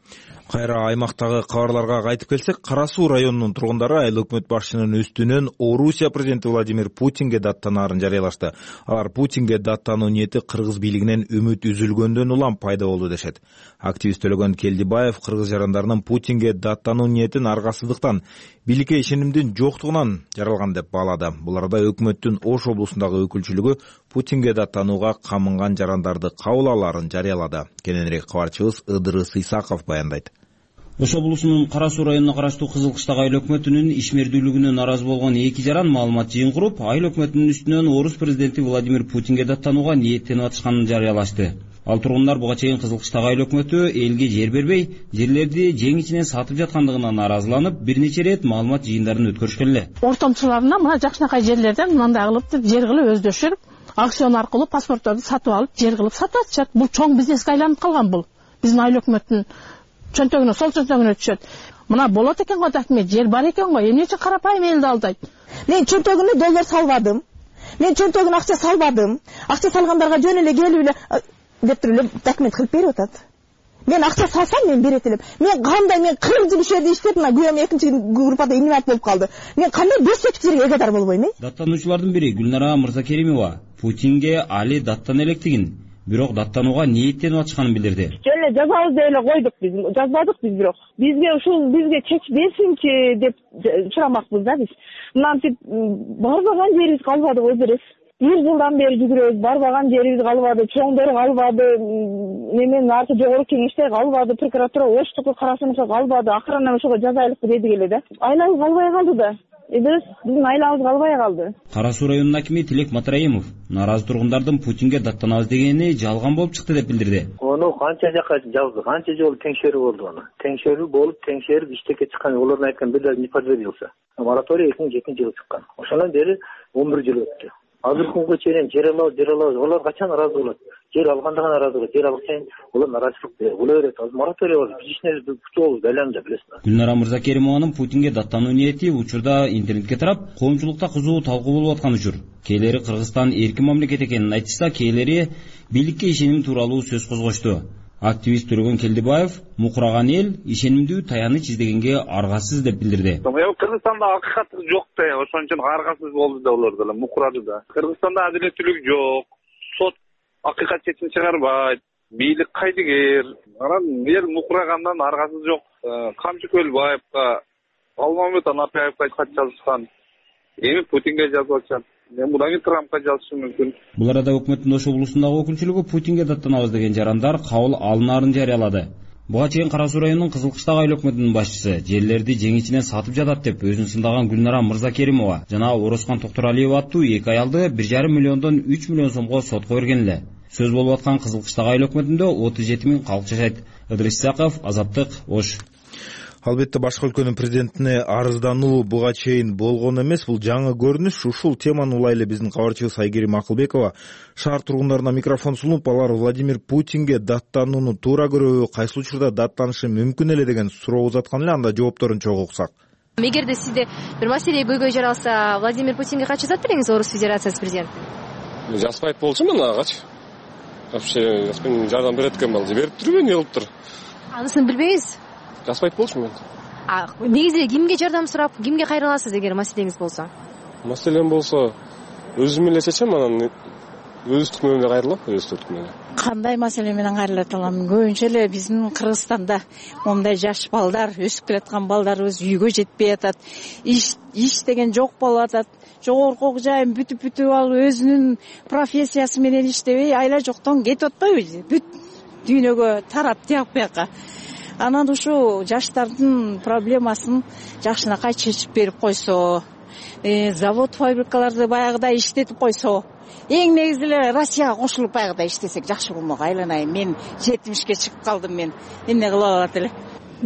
Кайра аймактагы кабарларга кайтып келсек, Кара Суу районунун тургундары айыл өкмөт башчынын үстүнөн Орусия президенти Владимир Путинге даттанаарын жарыялашты. Алар Путинге даттануу ниети кыргыз бийлигинен үмүт үзүлгөндөн улам пайда болду дешет. Активист Төлөгөн Келдибаев кыргыз жарандарынын Путинге даттануу ниетин аргасыздыктан, бийликке ишенимдин жоктугунан жаралган деп баалады. Буларда өкмөттүн Ош облусундагы өкүлчүлүгү Путинге даттанууга камынган жарандарды кабыл алаарын жарыялады. Кененирээк кабарчыбыз Ыдырыс Исаков баяндайт. Ош облусунун Кара Суу районуна караштуу Кызыл Кыштак айыл өкмөтүнүн ишмердүүлүгүнө нааразы болгон 2 жаран маалымат жыйын куруп, айыл өкмөтүнүн үстүнөн Орус президенти Владимир Путинге даттанууга ниеттенип атышканын жарыялашты. Ал тургундар буга чейин Кызыл Кыштак айыл өкмөтү элге жер бербей, жерлерди жең ичинен сатып жаткандыгына нааразыланып, бир нече рет маалымат жыйындарын өткөрүшкөн эле. Ортомчуларына мына жакшынакай жерлерден мындай кылып жер кылып өздөшүрүп, аукцион аркылуу паспортторду сатып алып, жер кылып сатып атышат. Бул чоң бизнеске айланып калган бул. Биздин айыл өкмөттүн чөнтөгүнө, сол чөнтөгүнө түшөт. Мына болот экен го такмет, жер бар экен го, эмне үчүн карапайым элди алдайт? Мен чөнтөгүнө доллар салбадым. Мен чөнтөгүнө акча салбадым. Акча салгандарга жөн эле келип эле деп туруп эле документ кылып берип атат. Мен акча салсам мен берет элем. Мен кандай 40 жыл ишерди иштеп, мына күйөөм 2-чи группада инвалид болуп калды. Мен кандай 5 сотик жерге эгадар болбойм, Даттануучулардын бири Гүлнара Мырзакеримова Путинге али даттана электигин, бирок даттанууга ниеттенип атышканын билдирди. Жөн эле жазабыз деп эле койдук биз. Жазбадык биз бирок. Бизге чеч берсинчи деп сурамакпыз да биз. Мынантип барбаган жерибиз калбады ой берес. 1 жылдан бери жүгүрөбүз, барбаган жерибиз калбады, чоңдор калбады, немен аркы жогорку кеңеште калбады, прокуратура Оштуку карасыныкы калбады. Акырынан ошого жазайлыкпы дедик эле да. Айлабыз калбай калды да. биздин айлабыз калбай калды. Кара Суу районунун акими Тилек Матраимов нааразы тургундардын Путинге даттанабыз дегени жалган болуп чыкты деп билдирди. Ону канча жакка жазды, канча жолу теңшерүү болду аны. Теңшерүү болуп, теңшерип иштекке чыккан, олордун айткан бир не подтвердился. Мораторий 2007-жылы чыккан. Ошондон бери 11 жыл өттү. Азыр күнгө чейин жер алуу, олар качан наразы болот? Жер алгандыгына наразы болот. Жер алсаң, олар наразычылык боло берет. Азыр мораторий бар. Биз ишне күтүп байланды, билесиз. Гүлнара Мырзакеримованын Путинге даттануу ниети учурда интернетке тарап, коомчулукта кызуу талкуу болуп аткан учур. Кээлери Кыргызстан эркин мамлекет экенин айтышса, кээлери бийликке ишеним тууралуу сөз козгошту. Активист Төрөгөн Келдибаев мукураган эл ишенимдүү таяныч издегенге аргасыз деп билдирди. Кыргызстанда акыйкат жок да, ошон үчүн аргасыз болду да, олар деле мукурады да. Кыргызстанда адилеттүүлүк жок, сот акыйкат чечим чыгарбайт, бийлик кайдыгер. Анан эл мукурагандан аргасыз жок. Камчыкөлбаевга, Алмамет Анапаевга кат жазышкан. Эми Путинге жазып атышат. Мен мындан кийин Трампка жазышым мүмкүн. Бул арада өкмөттүн Ош облусундагы өкүлчүлүгү Путинге даттанабыз деген жарандар кабыл алынаарын жарыялады. Буга чейин Кара Суу районунун Кызылкыштагы айыл өкмөтүнүн башчысы жерлерди жеңичинен сатып жатат деп өзүн сындаган Гүлнара Мырзакеримова жана Орозкан Токторалиева аттуу эки аялды 1,5 миллиондон 3 миллион сомго сотко берген эле. Сөз болуп аткан Кызылкыштагы айыл өкмөтүндө 37 миң калк жашайт. Ыдырыс Исаков, Азаттык, Ош. Албетте башка өлкөнүн президентине арыздануу буга чейин болгон эмес. Бул жаңы көрүнүш. Ушул теманы улай эле биздин кабарчыбыз Айгерим Акылбекова шаар тургундарына микрофон сунуп, алар Владимир Путинге даттанууну туура көрөбү, кайсы учурда даттанышы мүмкүн эле деген суроо узаткан эле. Анда жоопторун чогуу уксак. Эгерде сизде бир маселе көйгөй жаралса, Владимир Путинге качуу жазат бериңиз, Орус Федерациясы президенти? Жазбайт болчумун агачы. Вообще, жардам берет экен балды. Берип турбу, эмне кылыптыр? Анысын билбейбиз. Жазбайт болчумун. Негизи кимге жардам сурап, кимге кайрыласыз эгер маселеңиз болсо? Маселем болсо, өзүм эле чечем, анан өз түркмөмө кайрылам, өз түркмөмө. Кандай маселе менен кайрылат алам? Көбүнчө эле биздин Кыргызстанда мондай жаш балдар, өсүп келаткан балдарыбыз үйгө жетпей атат. Иш деген жок болуп атат. Жогорку жайын бүтүп алып өзүнүн профессиясы менен иштебей, айла жоктон кетип атпайбы? Бүт дүйнөгө тарап тияк бияка. Анан ушу жаштардын проблемасын жакшынакай чечип берип койсо, завод фабрикаларды баягыдай иштетип койсо, эң негизи эле Россияга кошулуп баягыдай иштесек жакшы болмок. Айланайын, мен 70ке чыгып калдым, мен эмне кыла алат эле?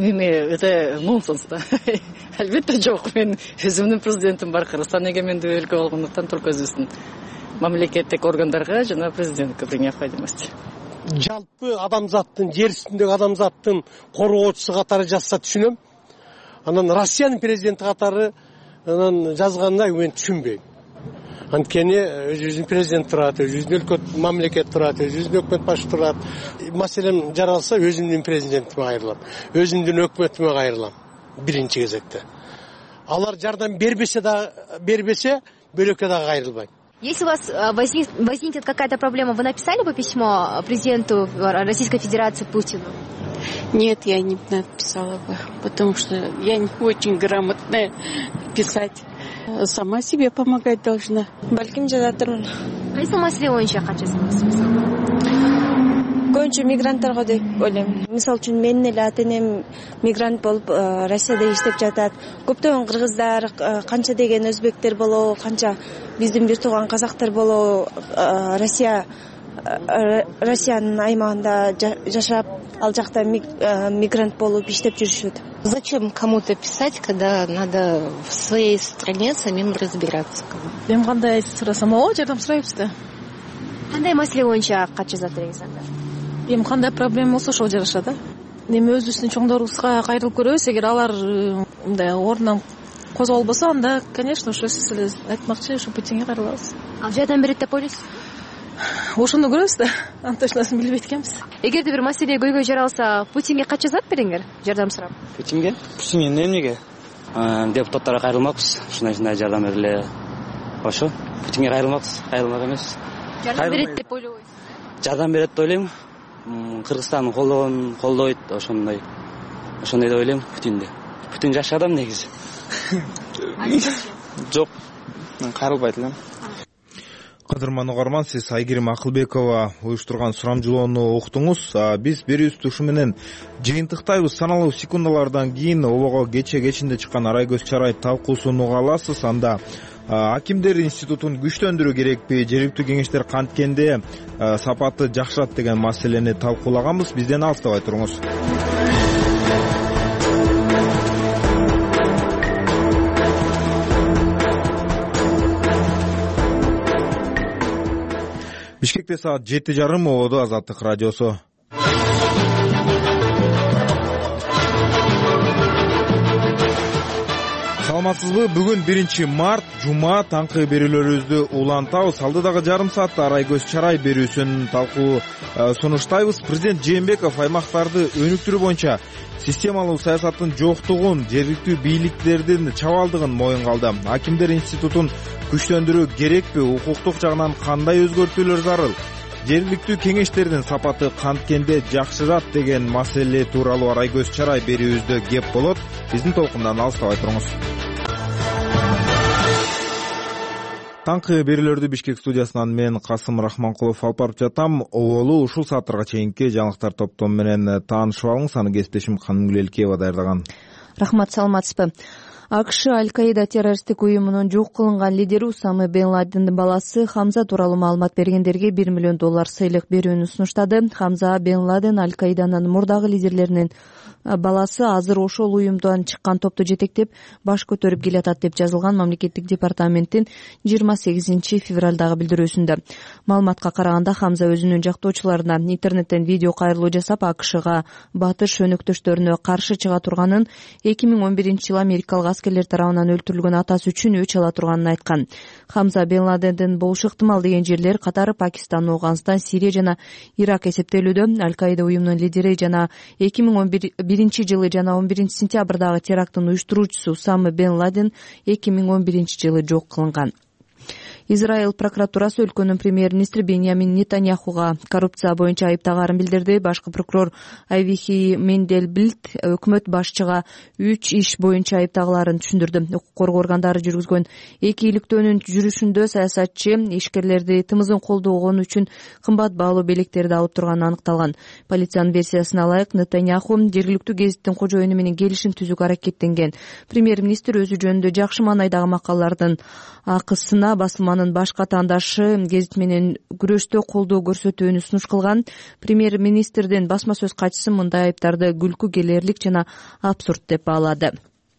Это нонсенс да. Албетте жок. Мен өзүмдүн президентим бар, Кыргызстан эгемендүү өлкө болгондуктан только өзүбүздүн мамлекеттик органдарга жана президентке при необходимости. Жалпы адамзаттын, жер үстүндөгү адамзаттын коргоочусу катары жазса түшүнөм. Анан Россиянын президенти катары анан жазганда мен түшүнбөйм. Анткени өзүнүн президент турат, өзүнүн өлкө мамлекет турат, өзүнүн өкмөт башы турат. Маселем жаралса өзүмдүн президентиме кайрылам, өзүмдүн өкмөтүмө кайрылам биринчи кезекте. Алар жардам бербесе, бөлөккө да кайрылбайм. Если у вас возникнет какая-то проблема, вы написали бы письмо президенту Российской Федерации Путину? Нет, я не написала бы, потому что я не очень грамотная писать. Сама себе помогать должна. Балким жазатырмын. Кайсы маселе боюнча качасыңыз? Көбүнчө мигранттарга деп ойлойм. Мисалы үчүн менин эле ата-энем мигрант болуп Россияда иштеп жатат. Көптөгөн кыргыздар, канча деген өзбектер болобу, канча биздин бир тууган казактар болобу Россиянын аймагында жашап, ал жакта мигрант болуп иштеп жүрүшөт. Зачем кому-то писать, когда надо в своей стране самим разбираться? Мен кандай сурасам, жардам сурайбыз да. Кандай маселе боюнча кат жазат элеңиз анда? Эми кандай проблема болсо ошол жараша да. Эми өзүбүздүн чоңдорубузга кайрылып көрөбүз. Эгер алар мындай ордунан козголбосо, анда, конечно, ошо сиз эле айтмакчы, ошо Путинге кайрылабыз. Ал жардам берет деп ойлойсуз? Ошону көрөбүз да. Анын точносын билбейт экенбиз. Эгерде бир маселе көйгөй жаралса, Путинге кат жазат бериңер, жардам сурап? Путинге эмнеге? Депутаттарга кайрылмакпыз. Ушундай жардам бергиле. Ошо Путинге кайрылмакпыз, кайрылмак эмес. Жардам берет деп ойлойсуз? Жардам берет деп ойлойм. Кыргызстан колдойт, ошондой деп ойлойм Путинди. Путин жакшы адам негизи. Жок, кайрылбайт элем. Кадырман угарман, сиз Айгерим Акылбекова уюштурган сурамжылоону уктуңуз. Биз берүүбүздү ушу менен жыйынтыктайбыз. Саналуу секундалардан кийин обого кечинде чыккан Арай Көз Чарай талкуусун уга аласыз. Анда Акимдер институтун күчтөндүрүү керекпи, жергиликтүү кеңештер канткенде сапаты жакшырат деген маселени талкуулаганбыз. Бизден алыстабай туруңуз. Бишкекте саат 7:30, ободо Азаттык радиосу. Саламатсызбы? Бүгүн 1-март, жума, таңкы берүүлөрүбүздү улантабыз. Алдыдагы жарым саатта Арай Көз Чарай берүүсүн талкуу сунуштайбыз. Президент Жээнбеков аймактарды өнүктүрүү боюнча системалуу саясаттын жоктугун, жергиликтүү бийликтердин чабалдыгын моюнга алды. Акимдер институтун күчтөндүрүү керекпи? Укуктук жагынан кандай өзгөртүүлөр зарыл? Жергиликтүү кеңештердин сапаты канткенде жакшырат деген маселе тууралуу Арай Көз Чарай берүүбүздө кеп болот. Биздин толкундан алыстабай туруңуз. Таңкы берүүлөрдү Бишкек студиясынан мен Касым Рахманкулов алып барып жатам. Оболу ушул сааттарга чейинки жаңылыктар топтому менен таанышып алыңыз. Аны кесиптешим Канымгүл Элкеева даярдаган. Рахмат, саламатсызбы? АКШ Аль-Каида террористтик уюмунун жок кылынган лидери Усама бен Ладендин баласы Хамза тууралуу маалымат бергендерге $1 миллион сыйлык берүүнү сунуштады. Хамза бен Ладен Аль-Каиданын мурдагы лидерлеринин баласы, азыр ошол уюмдан чыккан топту жетектеп баш көтөрүп келатат деп жазылган мамлекеттик департаменттин 28 февралдагы билдирүүсүндө. Маалыматка караганда Хамза өзүнүн жактоочуларына интернеттен видео кайрылуу жасап, АКШга батыш өнөктөштөрүнө каршы чыга турганын, 2011-жылы америкалык аскерлер тарабынан өлтүрүлгөн атасы үчүн өч ала турганын айткан. Хамза бен Ладендин болушу ыктымал деген жерлер катары Пакистан, Афганистан, Сирия жана Ирак эсептелүүдө. Аль-Каида уюмунун лидери жана 2011-жылы жана 11-сентябрдагы теракттын уюштуруучусу Усама бен Ладен 2011-жылы жок кылынган. Израиль прокуратурасы өлкөнүн премьер-министри Беньямин Нетаньяхуга коррупция боюнча айыптагаарын билдирди. Башкы прокурор Авихи Мендельблит өкмөт башчыга 3 иш боюнча айыптагаларын түшүндүрдү. Укук коргоо органдары жүргүзгөн 2 иликтөөнүн жүрүшүндө саясатчы ишкерлерди тымызын колдогон үчүн кымбат баалуу белектерди алып турганы аныкталган. Полициянын версиясына ылайык, Нетаньяху жергиликтүү гезиттин кожоюну менен келишим түзүүгө аракеттенген. Премьер-министр өзү жөнүндө жакшы маанайдагы макалалардын акысына басылманын башка таңдашы гезит менен күрөштө колдоо көрсөтүүнү сунуш кылган. Премьер-министрдин басма сөз катчысы мындай айыптарды күлкү келерлик жана абсурд деп баалады.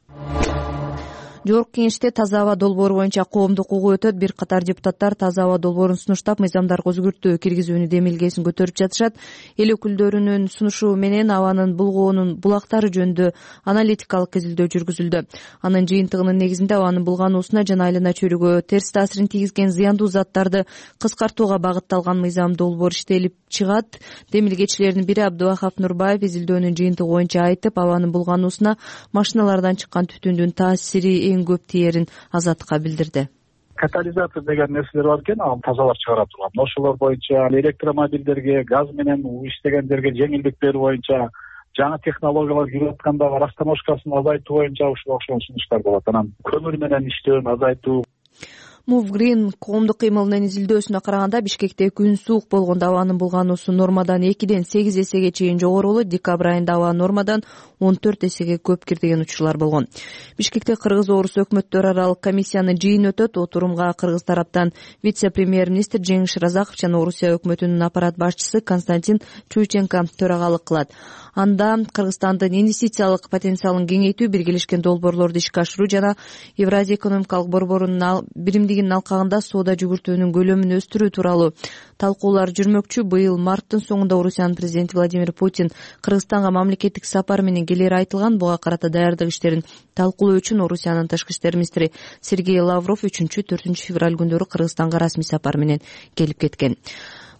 Жогорку Кеңеште таза аба долбоору боюнча коомдук угуу өтөт. Бир катар депутаттар таза аба долбоорун сунуштап, мыйзамдарга өзгөртүү киргизүүнү демилгесин көтөрүп жатышат. Эл өкүлдөрүнүн сунушу менен абанын булгоонун булактары жөнүндө аналитикалык изилдөө жүргүзүлдү. Анын жыйынтыгынын негизинде абанын булгануусуна жана айлана чөйрөгө терс таасирин тийгизген зыяндуу заттарды кыскартууга багытталган мыйзам долбоор иштелип чыгат. Демилгечилердин бири Абдывахап Нурбаев изилдөөнүн жыйынтыгы боюнча айтып, абанын булгануусуна машиналардан чыккан түтүндүн таасири эң көп тиерин Азаттыкка билдирди. Катализатор деген нерселер бар экен, аны тазалап чыгара турган. Ошолор боюнча электромобилдерге, газ менен иштегендерге жеңилдик берүү боюнча, жаңы технологиялар кирип аткандагы растаможкасын азайтуу боюнча ушуга окшогон сунуштар болот. Анан көмүр менен иштөөнү азайтуу. Move Green коомдук кыймылынын изилдөөсүнө караганда, Бишкекте күн суук болгондо абанын булгануусу нормадан 2-ден 8 эсеге чейин жогору болот. Декабрь айында аба нормадан 14 эсеге көп кирдеген учурлар болгон. Бишкекте Кыргыз-Орус өкмөттөр аралык комиссиянын жыйыны өтөт. Отурумга Кыргыз тараптан вице-премьер-министр Жеңиш Разаков жана Орусия өкмөтүнүн аппарат башчысы Константин Чуйченко төрагалык кылат. Анда Кыргызстандын инвестициялык потенциалын кеңейтүү, биргелешкен долбоорлорду ишке ашыруу жана Евразия экономикалык борборунун биримдигинин алкагында соода жүгүртүүнүн көлөмүн өстүрүү тууралуу талкуулар жүрмөкчү. Быйыл марттын соңунда Орусиянын президенти Владимир Путин Кыргызстанга мамлекеттик сапар менен келери айтылган. Буга карата даярдык иштерин талкуулоо үчүн Орусиянын тышкы иштер министри Сергей Лавров 3-4 февраль күндөрү Кыргызстанга расмий сапар менен келип кеткен.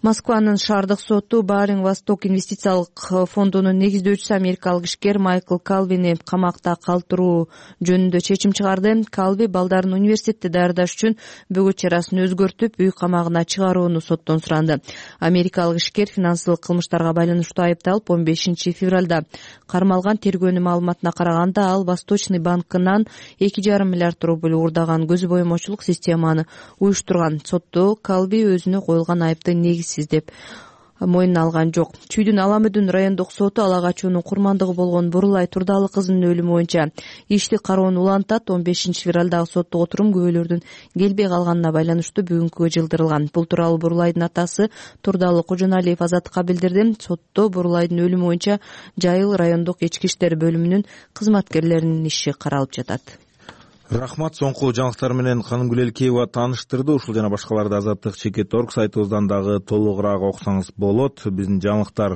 Москванын шаардык соту Баринг Восток инвестициялык фондунун негиздөөчүсү америкалык ишкер Майкл Калвини камакта калтыруу жөнүндө чечим чыгарды. Калви балдарын университетте даярдаш үчүн бөгөт чарасын өзгөртүп, үй камагына чыгарууну соттон суранды. Америкалык ишкер финансылык кылмыштарга байланыштуу айыпталып, 15 февралда кармалган. Тергөөнүн маалыматына караганда, ал Восточный банкынан 2,5 миллиард рубль уурдаган көзү боемочулук системаны уюштурган. Сотто Калви өзүнө коюлган айыпты негизсиз деп мойнуна алган жок. Чүйдүн Аламүдүн райондук соту ала качуунун курмандыгы болгон Бурулай Турдалы кызынын өлүмү боюнча ишти кароону улантат. 15 февралдагы соттук отурум күбөлөрдүн келбей калганына байланыштуу бүгүнкүгө жылдырылган. Бул тууралуу Бурулайдын атасы Турдалы Кожоналиев Азаттыкка билдирди. Сотто Бурулайдын өлүмү боюнча Жайыл райондук ички иштер бөлүмүнүн кызматкерлеринин иши каралып жатат. Рахмат. Соңку жаңылыктар менен Канымгүл Элкеева тааныштырды. Ушул жана башкаларды Азаттык.org сайтыбыздан дагы толугураак окусаңыз болот. Биздин жаңылыктар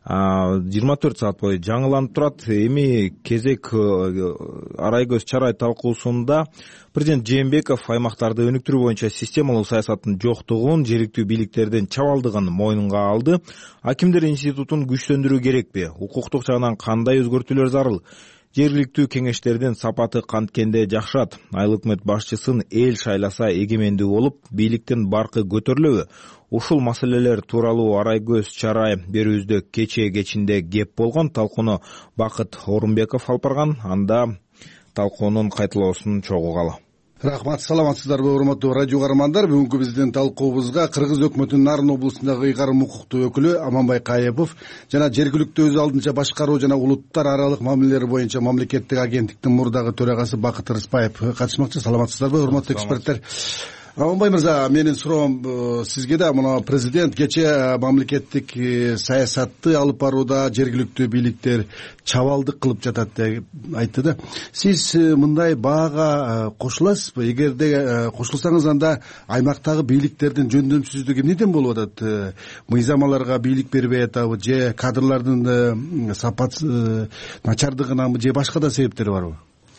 24 саат бою жаңыланып турат. Эми кезек арай көз чарай талкуусунда президент Жээнбеков аймактарды өнүктүрүү боюнча системалуу саясаттын жоктугун, жергиликтүү бийликтердин чабалдыгын мойнунга алды. Акимдер институтун күчтөндүрүү керекпи? Укуктук жагынан кандай өзгөртүүлөр зарыл? Жергиликтүү кеңештердин сапаты канткенде жакшырат? Айыл өкмөт башчысын эл шайласа эгемендүү болуп, бийликтин баркы көтөрүлөбү? Ушул маселелер тууралуу арай көз чарай берүүбүздө кечинде кеп болгон. Талкууну Бакыт Орунбеков алып барган. Анда талкуунун кайталоосун чогуу кала. Рахмат, саламатсыздарбы урматтуу радио каармандар. Бүгүнкү биздин талкуубузга Кыргыз өкмөтүнүн Нарын облусундагы ыйгарым укуктуу өкүлү Аманбай Каепов жана жергиликтүү өз алдынча башкаруу жана улуттар аралык мамилелер боюнча мамлекеттик агенттиктин мурдагы төрагасы Бакыт Рыспаев катышмакчы. Саламатсыздарбы урматтуу эксперттер? Аманбай мырза, менин суроом сизге да. Мына президент кечээ мамлекеттик саясатты алып барууда жергиликтүү бийликтер чабалдык кылып жатат деп айтты да. Сиз мындай баага кошуласызбы? Эгерде кошулсаңыз, анда аймактагы бийликтердин жөндөмсүздүгү эмнеден болуп атат? Мыйзамаларга бийлик бербей атабы, же кадрлардын сапаты начардыгынанбы, же башка да себептери барбы?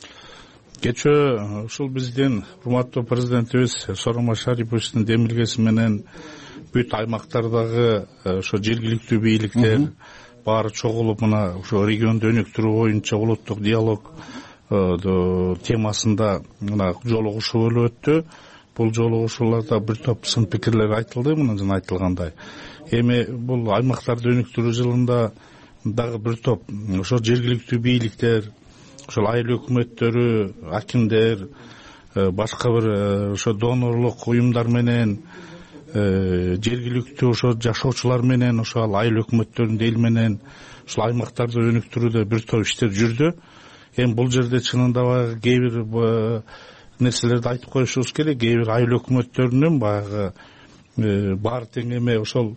Кечээ ушул биздин урматтуу президентибиз Сооронбай Шариповичтин демилгеси менен бүт аймактардагы ошо жергиликтүү бийликтер баары чогулуп, мына ошо регионду өнүктүрүү боюнча улуттук диалог темасында мына жолугушуу болуп өттү. Бул жолугушууларда бир топ сын пикирлер айтылды, мына жана айтылгандай. Эми бул аймактарды өнүктүрүү жылында дагы бир топ ошо жергиликтүү бийликтер, ошол айыл өкмөттөрү, акимдер, башка бир ошо донорлук уюмдар менен, жергиликтүү ошо жашоочулар менен, ошол айыл өкмөттөрүнүн эл менен ушул аймактарды өнүктүрүүдө бир топ иштер жүрдү. Эми бул жерде чынында баягы кээ бир нерселерди айтып коюшубуз керек. Кээ бир айыл өкмөттөрүнүн баягы баары тең эме ошол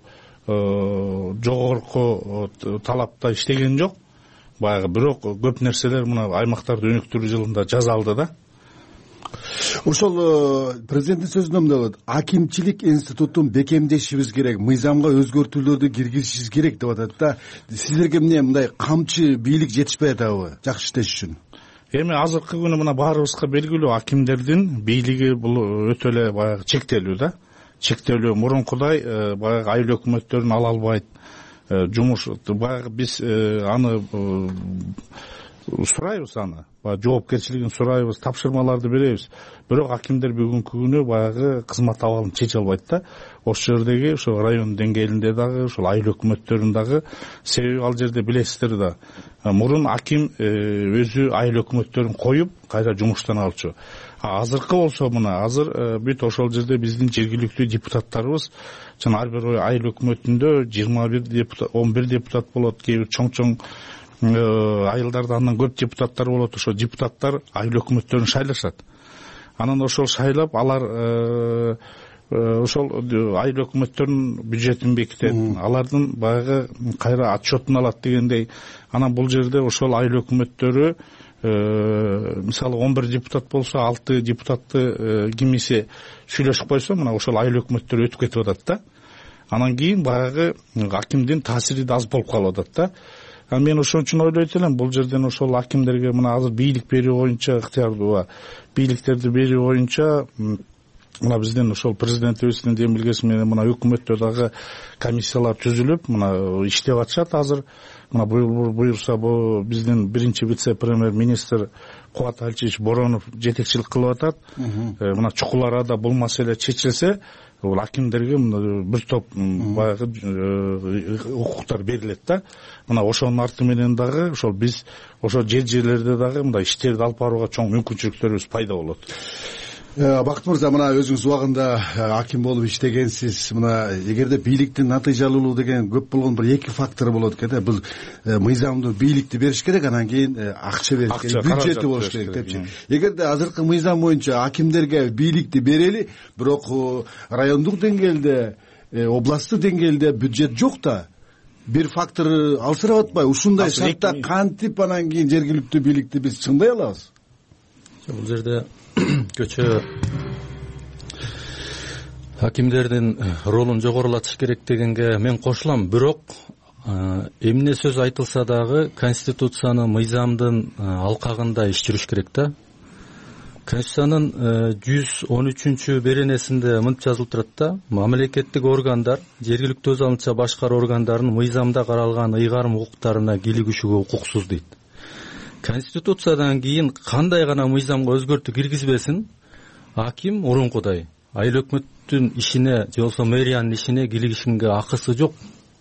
жогорку талапта иштеген жок. Баягы бирок көп нерселер мына аймактарды өнүктүрүү жылында жасалды да. Ошол президенттин сөзүндө мындай болот: акимчилик институтун бекемдешибиз керек, мыйзамга өзгөртүүлөрдү киргизишибиз керек деп атат да. Сиздерге эмне мындай камчы бийлик жетишпей атабы жакшы иштеш үчүн? Эми азыркы күнү мына баарыбызга белгилүү, акимдердин бийлиги бул өтө эле баягы чектелүү да. Чектелүү. Мурункудай баягы айыл өкмөттөрүн ала албайт. Жумуш баягы биз аны сурайбыз, аны жоопкерчилигин сурайбыз, тапшырмаларды беребиз. Бирок акимдер бүгүнкү күнү баягы кызмат абалын чече албайт да. Ошол жердеги ошо район деңгээлинде дагы, ошол айыл өкмөттөрүн дагы, себеби ал жерде билесиздер да, мурун аким өзү айыл өкмөттөрүн коюп кайра жумуштан алчу. Азыркы болсо мына азыр бүт ошол жерде биздин жергиликтүү депутаттарыбыз, жана ар бир айыл өкмөтүндө 11 депутат болот, кээ бир чоң айылдарда андан көп депутаттар болот. Ошо депутаттар айыл өкмөттөрүн шайлашат. Анан ошол шайлап алар ошол айыл өкмөттөрүнүн бюджетин бекитет, алардын баягы кайра отчетун алат дегендей. Анан бул жерде ошол айыл өкмөттөрү мисалы 11 депутат болсо, 6 депутатты кимиси сүйлөшүп койсо, мына ошол айыл өкмөттөр өтүп кетип атат да. Анан кийин баягы акимдин таасири да аз болуп калып атат да. Мен ошон үчүн ойлойт элем, бул жерден ошол акимдерге мына азыр бийлик берүү боюнча ыктыярдуу бийликтерди берүү боюнча мына биздин ошол президентибиздин демилгеси менен мына өкмөттө дагы комиссиялар түзүлүп мына иштеп атышат азыр. Мына буюрса бул биздин биринчи вице премьер министр Кубат Алчевич Боронов жетекчилик кылып атат. Мына чукул арада бул маселе чечилсе, бул акимдерге бир топ баягы укуктар берилет да. Мына ошонун арты менен дагы ошол биз ошол жерлерде дагы мындай иштерди алып барууга чоң мүмкүнчүлүктөрүбүз пайда болот. Бакыт мырза, мына өзүңүз убагында аким болуп иштегенсиз. Мына эгерде бийликтин натыйжалуулугу деген көп болгон бир эки фактор болот экен да. Бул мыйзамдуу бийликти бериш керек, анан кийин акча бериш керек, бюджети болуш керек депчи. Эгерде азыркы мыйзам боюнча акимдерге бийликти берели, бирок райондук деңгээлде, областтык деңгээлде бюджет жок да. Бир фактор алсырап атпайбы? Ушундай шартта кантип анан кийин жергиликтүү бийликти биз чыңдай алабыз? Бул жерде көчө акимдердин ролун жогорулатыш керек дегенге мен кошулам. Бирок эмне сөз айтылса дагы конституциянын мыйзамдын алкагында иш жүрүш керек да. Конституциянын 113 беренесинде мынтип жазылып турат да: мамлекеттик органдар жергиликтүү өз алдынча башкаруу органдарынын мыйзамда каралган ыйгарым укуктарына кийлигишүүгө укуксуз дейт. Конституциядан кийин кандай гана мыйзамга өзгөртүү киргизбесин, аким мурункудай айыл өкмөттүн ишине же болбосо мэриянын ишине кийлигишинге акысы жок.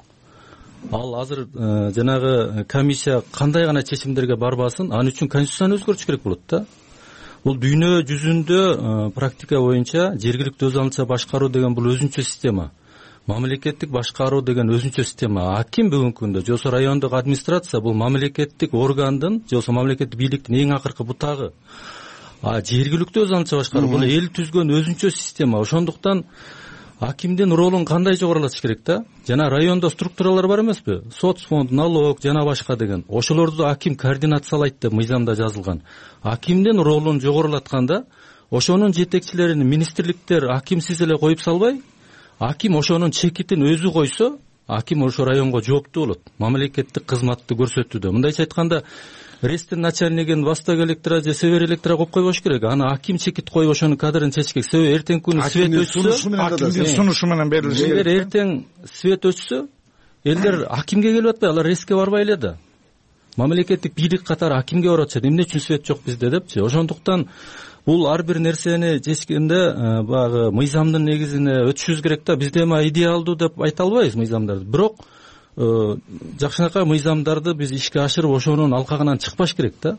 Ал азыр жанагы комиссия кандай гана чечимдерге барбасын, аны үчүн конституцияны өзгөртүш керек болот да. Бул дүйнө жүзүндө практика боюнча жергиликтүү өз алдынча башкаруу деген бул өзүнчө система. Мамлекеттик башкаруу деген өзүнчө система. Аким бүгүнкү күндө же болбосо райондук администрация бул мамлекеттик органдын же болбосо мамлекеттик бийликтин эң акыркы бутагы. Жергиликтүү өз алдынча башкаруу бул эл түзгөн өзүнчө система. Ошондуктан акимдин ролун кандай жогорулатыш керек да? Жана райондо структуралар бар эмеспи? Соцфонд, налог, жана башка деген. Ошолорду аким координациялайт деп мыйзамда жазылган. Акимдин ролун жогорулатканда ошонун жетекчилерин министрликтер акимсиз эле коюп салбай, аким ошонун чекитин өзү койсо, аким ошо районго жооптуу болот. Мамлекеттик кызматты көрсөтүүдө. Мындайча айтканда, рестин начальнигин восток электро же север электро коюп койбош керек. Аны аким чекит коюп ошонун кадрын чечиш керек. Себеби эртеңки күнү свет өчсө, акимдин сунушу менен берилиш керек. Эгер эртең свет өчсө, элдер акимге келип атпайбы, алар рестке барбай эле да. Мамлекеттик бийлик катары акимге барып атышат. Эмне үчүн свет жок бизде депчи. Ошондуктан бул ар бир нерсени чечкенде баягы мыйзамдын негизине өтүшүбүз керек да. Бизде эми идеалдуу деп айта албайбыз мыйзамдарды. Бирок жакшынакай мыйзамдарды биз ишке ашырып ошонун алкагынан чыкпаш керек да.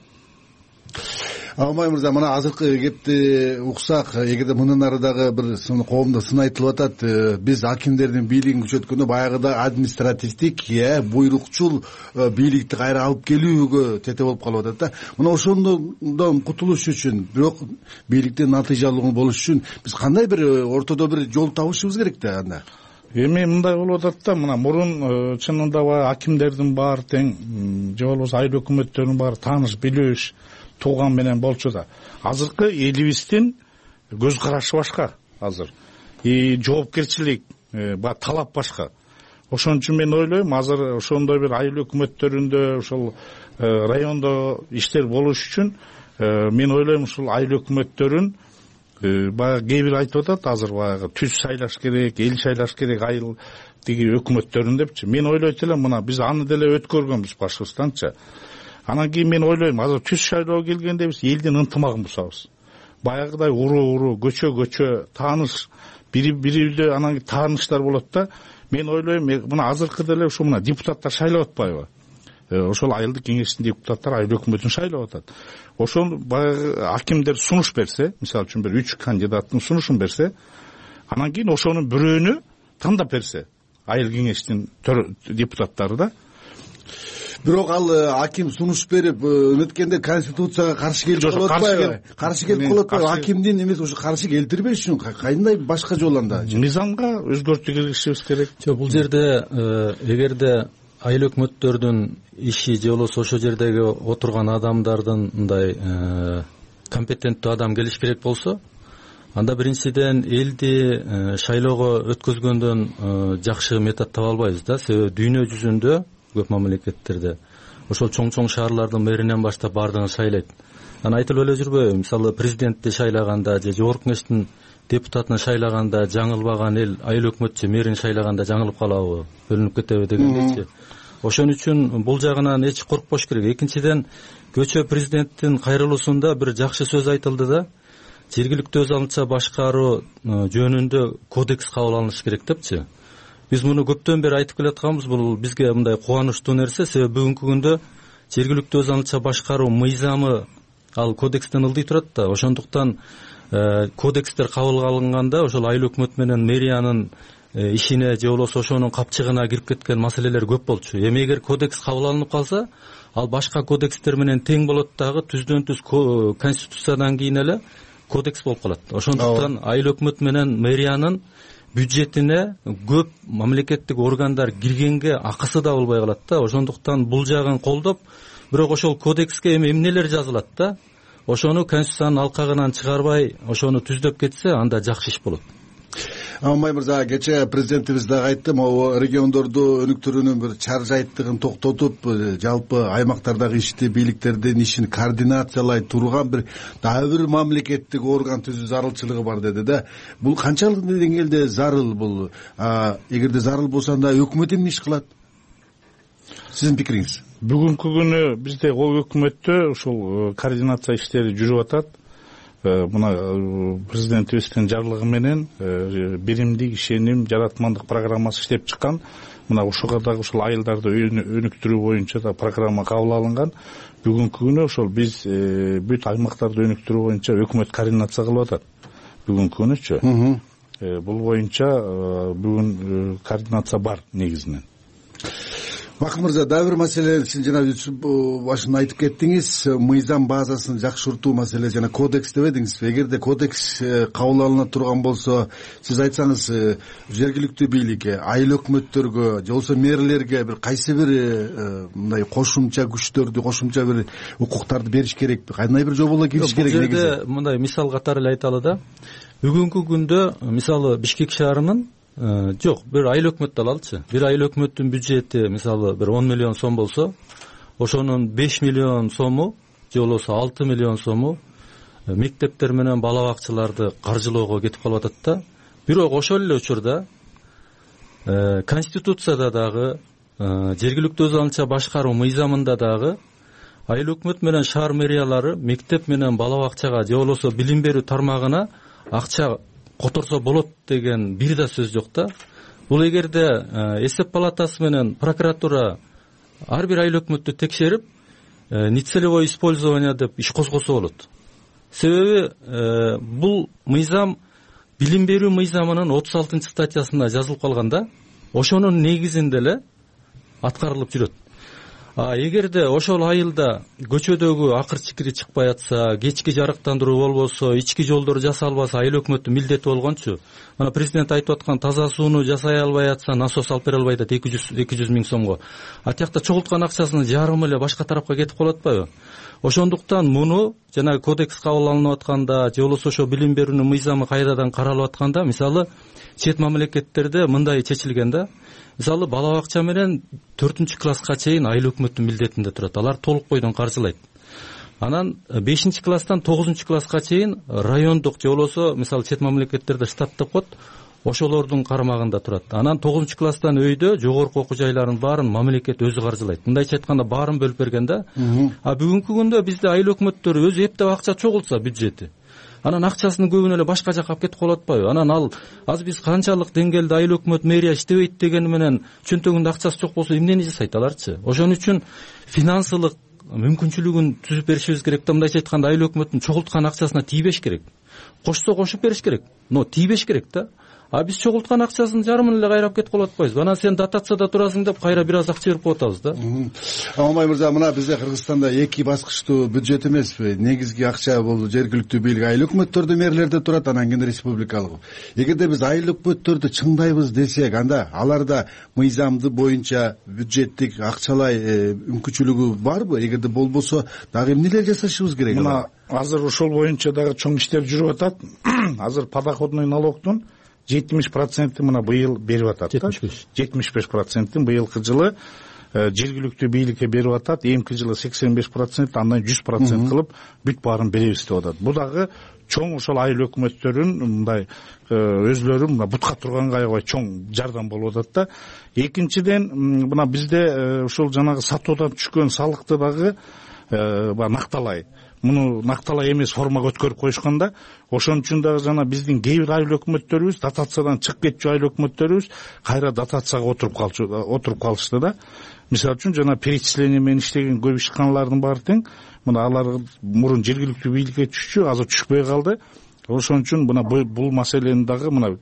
Алмай мырза, мына азыркы кепти уксак, эгерде мындан ары дагы бир коомдо сын айтылып атат, биз акимдердин бийлигин күчөткөндө баягыда административдик, буйрукчул бийликти кайра алып келүүгө тете болуп калып атат да. Мына ошондон кутулуш үчүн, бирок бийликтин натыйжалуу болуш үчүн биз кандай бир ортодо бир жол табышыбыз керек да анда? Эми мындай болуп атат да, мына мурун чынында акимдердин баары тең же болбосо айыл өкмөттөрүнүн баары тааныш билиш тууган менен болчу да. Азыркы элибиздин көз карашы башка азыр. Жоопкерчилик, талап башка. Ошон үчүн мен ойлойм, азыр ошондой бир айыл өкмөттөрүндө, ошол райондо иштер болуш үчүн мен ойлойм ушул айыл өкмөттөрүн баягы кээ бир айтып атат, азыр баягы түз шайлаш керек, эл шайлаш керек айыл тиги өкмөттөрүн депчи. Мен ойлойт элем, мына биз аны деле өткөргөнбүз Башкыртстанча. Анан кийин мен ойлойм, азыр түз шайлоо келгенде биз элдин ынтымагын бузабыз. Баягыдай уруу, көчө тааныш, бири үйдө анан тааныштар болот да. Мен ойлойм, мына азыркы деле ушу мына депутаттар шайлап атпайбы? Ошол айылдык кеңештин депутаттары айыл өкмөтүн шайлап атат. Ошол баягы акимдер сунуш берсе, мисалы үчүн бир 3 кандидаттын сунушун берсе, анан кийин ошонун бирөөнү тандап берсе, айыл кеңештин депутаттары да. Бирок ал аким сунуш берип өткөндө конституцияга каршы келип калып атпайбы? Каршы келип калып атпайбы? Акимдин эмес, ушу каршы келтирбеш үчүн кандай башка жол анда? Мыйзамга өзгөртүү киргизишибиз керек. Жок, бул жерде эгерде айыл өкмөттөрдүн иши же болбосо ошол жердеги отурган адамдардын мындай компетенттүү адам келиш керек болсо, анда биринчиден элди шайлоого өткөзгөндөн жакшы метод таба албайбыз да. Себеби дүйнө жүзүндө көп мамлекеттерде ошол чоң шаарлардын мэринен баштап баардыгын шайлайт. Анан айтылып эле жүрбөйбү? Мисалы президентти шайлаганда же жогорку кеңештин депутатын шайлаганда жаңылбаган эл айыл өкмөтчү мэрин шайлаганда жаңылып калабы, бөлүнүп кетеби дегендечи. Ошон үчүн бул жагынан эч коркпош керек. Экинчиден, көчө президенттин кайрылуусунда бир жакшы сөз айтылды да, жергиликтүү өз алдынча башкаруу жөнүндө кодекс кабыл алыныш керек депчи. Биз муну көптөн бери айтып келатканбыз. Бул бизге мындай кубанычтуу нерсе, себеби бүгүнкү күндө жергиликтүү өз алдынча башкаруу мыйзамы ал кодекстен ылдый турат да. Ошондуктан кодекстер кабыл алынганда ошол айыл өкмөт менен мэриянын ишине же болбосо ошонун капчыгына кирип кеткен маселелер көп болчу. Эми эгер кодекс кабыл алынып калса, ал башка кодекстер менен тең болот дагы, түздөн түз конституциядан кийин эле кодекс болуп калат. Ошондуктан айыл өкмөт менен мэриянын бюджетине көп мамлекеттик органдар киргенге акысы да болбой калат да. Ошондуктан бул жагын колдоп, бирок ошол кодекске эми эмнелер жазылат да, ошону конституциянын алкагынан чыгарбай ошону түздөп кетсе, анда жакшы иш болот. Аманбай мырза, кечээ президентибиз дагы айтты, могу региондорду өнүктүрүүнүн бир чар жайттыгын токтотуп, жалпы аймактардагы ишти, бийликтердин ишин координациялай турган дагы бир мамлекеттик орган түзүү зарылчылыгы бар деди да. Бул канчалык деңгээлде зарыл бул? Эгерде зарыл болсо, анда өкмөт эмне иш кылат? Сиздин пикириңиз? Бүгүнкү күнү бизде өкмөттө ушул координация иштери жүрүп атат. Мына президентибиздин жарлыгы менен биримдик ишеним жаратмандык программасы иштеп чыккан. Мына ушуга дагы ушул айылдарды өнүктүрүү боюнча да программа кабыл алынган. Бүгүнкү күнү ошол биз бүт аймактарды өнүктүрүү боюнча өкмөт координация кылып атат. Бүгүнкү күнүчү. Бул боюнча бүгүн координация бар негизинен. Бакыт мырза, дагы бир маселе, сиз жана башында айтып кеттиңиз, мыйзам базасын жакшыртуу маселе жана кодекс дебедиңизби? Эгерде кодекс кабыл алына турган болсо, сиз айтсаңыз, жергиликтүү бийликке, айыл өкмөттөргө же болбосо мэрлерге бир кайсы бир мындай кошумча күчтөрдү, кошумча бир укуктарды бериш керекпи? Кандай бир жоболор кириш керек негизи? Бул жерде мындай мисал катары эле айталы да. Бүгүнкү күндө мисалы Бишкек шаарынын жок, бир айыл өкмөттү алалычы. Бир айыл өкмөттүн бюджети мисалы бир 10 миллион сом болсо, ошонун 5 миллион сому же болбосо 6 миллион сому мектептер менен бала бакчаларды каржылоого кетип калып атат да. Бирок ошол эле учурда конституцияда дагы, жергиликтүү өз алдынча башкаруу мыйзамында дагы айыл өкмөт менен шаар мэриялары мектеп менен бала бакчага же болбосо билим берүү тармагына акча которсо болот деген бир да сөз жок да. Бул эгерде эсеп палатасы менен прокуратура ар бир айыл өкмөттү текшерип, нецелевое использование деп иш козгосо болот. Себеби бул мыйзам билим берүү мыйзамынын 36-статьясында жазылып калган да. Ошонун негизинде эле аткарылып жүрөт. Эгерде ошол айылда көчөдөгү акыр чикири чыкпай атса, кечки жарыктандыруу болбосо, ички жолдор жасалбаса, айыл өкмөттүн милдети болгончу. Мына президент айтып аткан таза сууну жасай албай атса, насос алып бере албайт 200 миң сомго. Атjakta чогулткан акчасынын жарымы эле башка тарапка кетип калып атпайбы? Ошондуктан муну жана кодекс кабыл алынып атканда, же болбосо ошо билим берүүнүн мыйзамы кайрадан каралып атканда, мисалы чет мамлекеттерде мындай чечилген да. Мисалы бала бакча менен 4-класска чейин айыл өкмөттүн милдетинде турат. Алар толук бойдон каржылайт. Анан 5-класстан 9-класска чейин райондук же болбосо мисалы чет мамлекеттерде штат деп коет, ошолордун кармагында турат. Анан 9-класстан өйдө жогорку окуу жайларын баарын мамлекет өзү каржылайт. Мындайча айтканда баарын бөлүп берген да. Бүгүнкү күндө бизде айыл өкмөттөрү өзү эптеп акча чогултса бюджети, анан акчасынын көбүн эле башка жакка алып кетип калып атпайбы? Анан ал биз канчалык деңгээлде айыл өкмөт мэрия иштебейт дегени менен чөнтөгүндө акчасы жок болсо эмнени жасайт аларчы? Ошон үчүн финансылык мүмкүнчүлүгүн түзүп беришибиз керек да. Мындайча айтканда айыл өкмөттүн чогулткан акчасына тийбеш керек. Кошсо кошуп бериш керек, но тийбеш керек да. Биз чогулткан акчасынын жарымын эле кайрап кетип калып атпайбызбы? Анан сен дотацияда турасың деп кайра бир аз акча берип коюп атабыз да. Аманбай мырза, мына бизде Кыргызстанда 2 баскычтуу бюджет эмеспи? Негизги акча бул жергиликтүү бийлик айыл өкмөттөрдө мэрлерде турат, анан кийин республикалык. Эгерде биз айыл өкмөттөрдү чыңдайбыз десек, анда аларда мыйзамды боюнча бюджеттик акчалай мүмкүнчүлүгү барбы? Эгерде болбосо дагы эмнелер жасашыбыз керек? Мына азыр ошол боюнча дагы чоң иштер жүрүп атат. Азыр подоходный налогдун 70% мына быйыл берип атат. 75% быйылкы жылы жергиликтүү бийликке берип атат. Эмки жылы 85%, андан 100% кылып бүт баарын беребиз деп атат. Бул дагы чоң ошол айыл өкмөттөрүн мындай өзлөрү мына бутка турганга аябай чоң жардам болуп атат да. Экинчиден мына бизде ушул жанагы сатуудан түшкөн салыкты дагы накталай, муну накталай эмес формага өткөрүп коюшкан да. Ошон үчүн дагы жана биздин кээ бир айыл өкмөттөрүбүз, дотациядан чыгып кетчү айыл өкмөттөрүбүз кайра дотацияга отуруп калышты да. Мисалы үчүн жана перечисление менен иштеген көп ишканалардын баары тең. Мына алар мурун жергиликтүү бийликке түшчү, азыр түшпөй калды. Ошон үчүн мына бул маселени дагы мына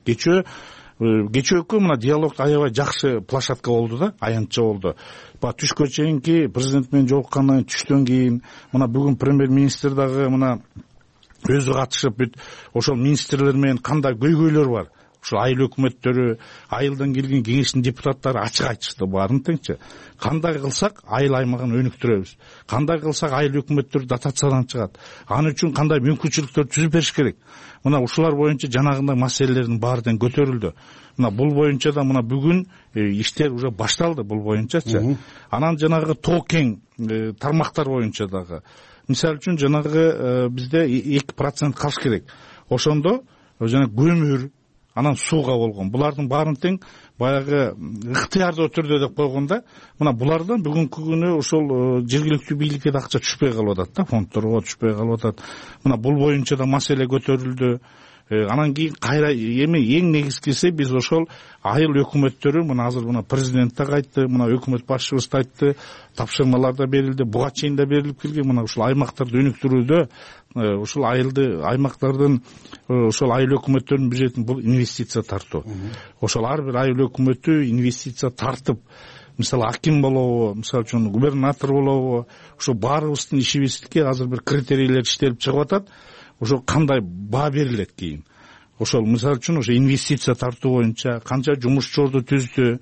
кечөөкү мына диалог аябай жакшы площадка болду да, аянтча болду. Түшкө чейинки президент менен жолуккандан түштөн кийин мына бүгүн премьер-министр дагы мына өзү катышып бүт ошол министрлер менен кандай көйгөйлөр бар. Ушул айыл өкмөттөрү, айылдан келген кеңештин депутаттары ачык айтышты баарын теңчи. Кандай кылсак айыл аймагын өнүктүрөбүз, кандай кылсак айыл өкмөттөр дотациядан чыгат, аны үчүн кандай мүмкүнчүлүктөр түзүп бериш керек. Мына ушулар боюнча жанагындай маселелердин баары тең көтөрүлдү. Мына бул боюнча да мына бүгүн иштер уже башталды бул боюнчачы. Анан жанагы тоо кең тармактар боюнча дагы мисалы үчүн жанагы бизде 2% калыш керек. Ошондо жана көмүр, анан сууга болгон булардын баарын тең баягы ыктыярдуу түрдө деп койгондо мына булардан бүгүнкү күнү ошол жергиликтүү бийликке да акча түшпөй калып атат да, фондторго түшпөй калып атат. Мына бул боюнча да маселе көтөрүлдү. Анан кийин кайра эң негизгиси биз ошол айыл өкмөттөрү мына азыр мына президент да айтты, мына өкмөт башчыбыз да айтты, тапшырмалар да берилди, буга чейин да берилип келген. Мына ушул аймактарды өнүктүрүүдө ушул айылды аймактардын ошол айыл өкмөттөрүнүн бюджетин бул инвестиция тартуу. Ошол ар бир айыл өкмөтү инвестиция тартып, мисалы аким болобу, мисалы үчүн губернатор болобу, ошо баарыбыздын ишибизге азыр бир критерийлер иштелип чыгып атат. Ошо кандай баа берилет кийин. Ошол мисалы үчүн ошо инвестиция тартуу боюнча канча жумушчуларды түздү,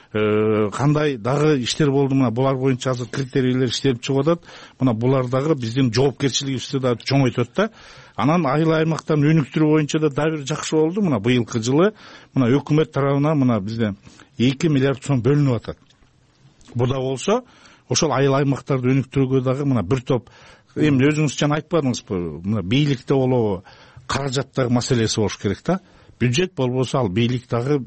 кандай дагы иштер болду. Мына булар боюнча азыр критерийлер иштелип чыгып атат. Мына булар дагы биздин жоопкерчилигибизди да чоңойтот да. Анан айыл аймактарын өнүктүрүү боюнча да дагы бир жакшы болду. Мына быйылкы жылы мына өкмөт тарабынан мына бизде 2 миллиард сом бөлүнүп атат. Бу да болсо ошол айыл аймактарды өнүктүрүүгө дагы мына бир топ эми өзүңүз жана айтпадыңызбы, мына бийликте болобу, каражаттагы маселеси болуш керек да. Бюджет болбосо ал бийлик дагы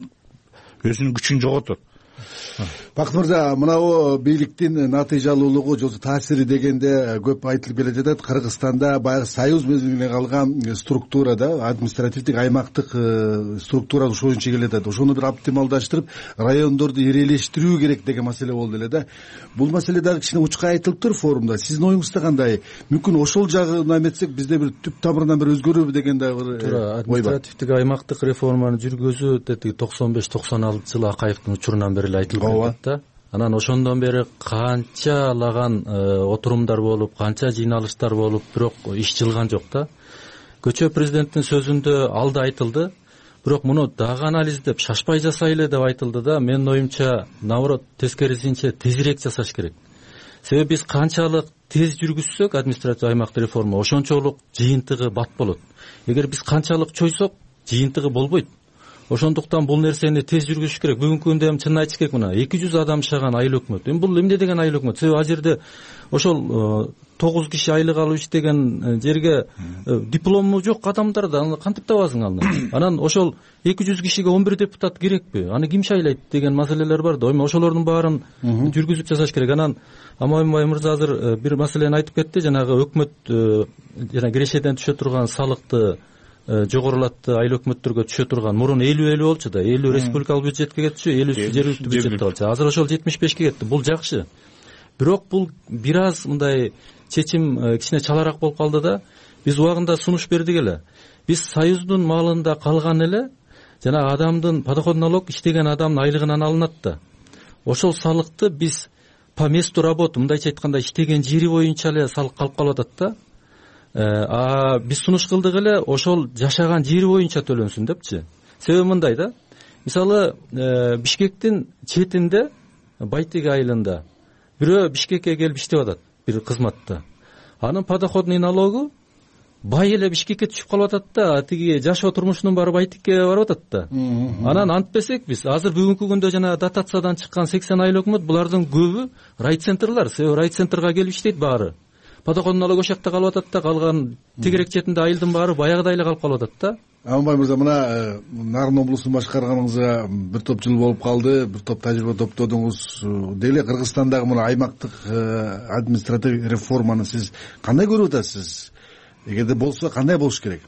өзүнүн күчүн жоготот. Бакыт мырза, мынау бийликтин натыйжалуулугу же таасири дегенде көп айтылып келе жатат. Кыргызстанда баягы союз мезгилинен калган структурада, административдик аймактык структура ошол боюнча келе жатат. Ошону бир оптималдаштырып, райондорду ирелештирүү керек деген маселе болду эле да. Бул маселе дагы кичине учка айтылыптыр форумда. Сиздин оюңузда кандай? Мүмкүн ошол жагына эметсек бизде бир түп тамырынан бир өзгөрүүбү деген дагы бир ой бар. Административдик аймактык реформаны жүргүзүү 95-96 жылы Акаевдин учурунан бери айтылып келет да. Анан ошондон бери канчалаган отурумдар болуп, канча жыйналыштар болуп, бирок иш жылган жок да. Көчө президенттин сөзүндө алда айтылды, бирок муну дагы анализдеп шашпай жасайлы деп айтылды да. Менин оюмча, наоборот, тескерисинче тезирээк жасаш керек. Себеби биз канчалык тез жүргүзсөк административдик аймактык реформа, ошончолук жыйынтыгы бат болот. Эгер биз канчалык чойсок, жыйынтыгы болбойт. Ошондуктан бул нерсени тез жүргүзүш керек. Бүгүнкү күндө эми чынын айтыш керек, мына 200 адам жашаган айыл өкмөт. Эми бул эмне деген айыл өкмөт? Себеби ал жерде ошол 9 киши айлык алып иштеген жерге диплому жок адамдарды аны кантип табасың аны? Анан ошол 200 кишиге 11 депутат керекпи? Аны ким шайлайт деген маселелер бар да. Эми ошолордун баарын жүргүзүп жасаш керек. Анан Аманбай мырза азыр бир маселени айтып кетти. Жанагы өкмөт жана кирешеден түшө турган салыкты жогорулатты айыл өкмөттөргө түшө турган. Мурун 50-50 болчу да. 50 республикалык бюджетке кетчү, 50 жергиликтүү бюджетке болчу. Азыр ошол 75-ке кетти. Бул жакшы. Бирок бул бир аз мындай чечим кичине чалараак болуп калды да. Биз убагында сунуш бердик эле. Биз союздун малында калган эле жана адамдын подоходный налог иштеген адамдын айлыгынан алынат да. Ошол салыкты биз по месту работы, мындайча айтканда, иштеген жери боюнча эле салык калып калып атат да. Биз сунуш кылдык эле ошол жашаган жери боюнча төлөнсүн депчи. Себеби мындай да. Мисалы, Бишкектин четинде, Байтеги айылында бирөө Бишкекке келип иштеп атат, бир кызматта. Анын подоходный налогу бай эле Бишкекке түшүп калып атат да, тиги жашоо турмушунун баары Байтекке барып атат да. Анан антпесек биз азыр бүгүнкү күндө жана дотациядан чыккан 80 айыл өкмөт, булардын көбү райцентрлар, себеби райцентрга келип иштейт баары. подоходун ала көшөктө калып атат да, калган тегерек четинде айылдын баары баягыдай эле калып атат да. Аманбай мырза, мына Нарын облусун башкарганыңызга бир топ жыл болуп калды, бир топ тажрыйба топтодуңуз. Деле Кыргызстандагы мына аймактык административдик реформаны сиз кандай көрүп атасыз? Эгерде болсо кандай болуш керек?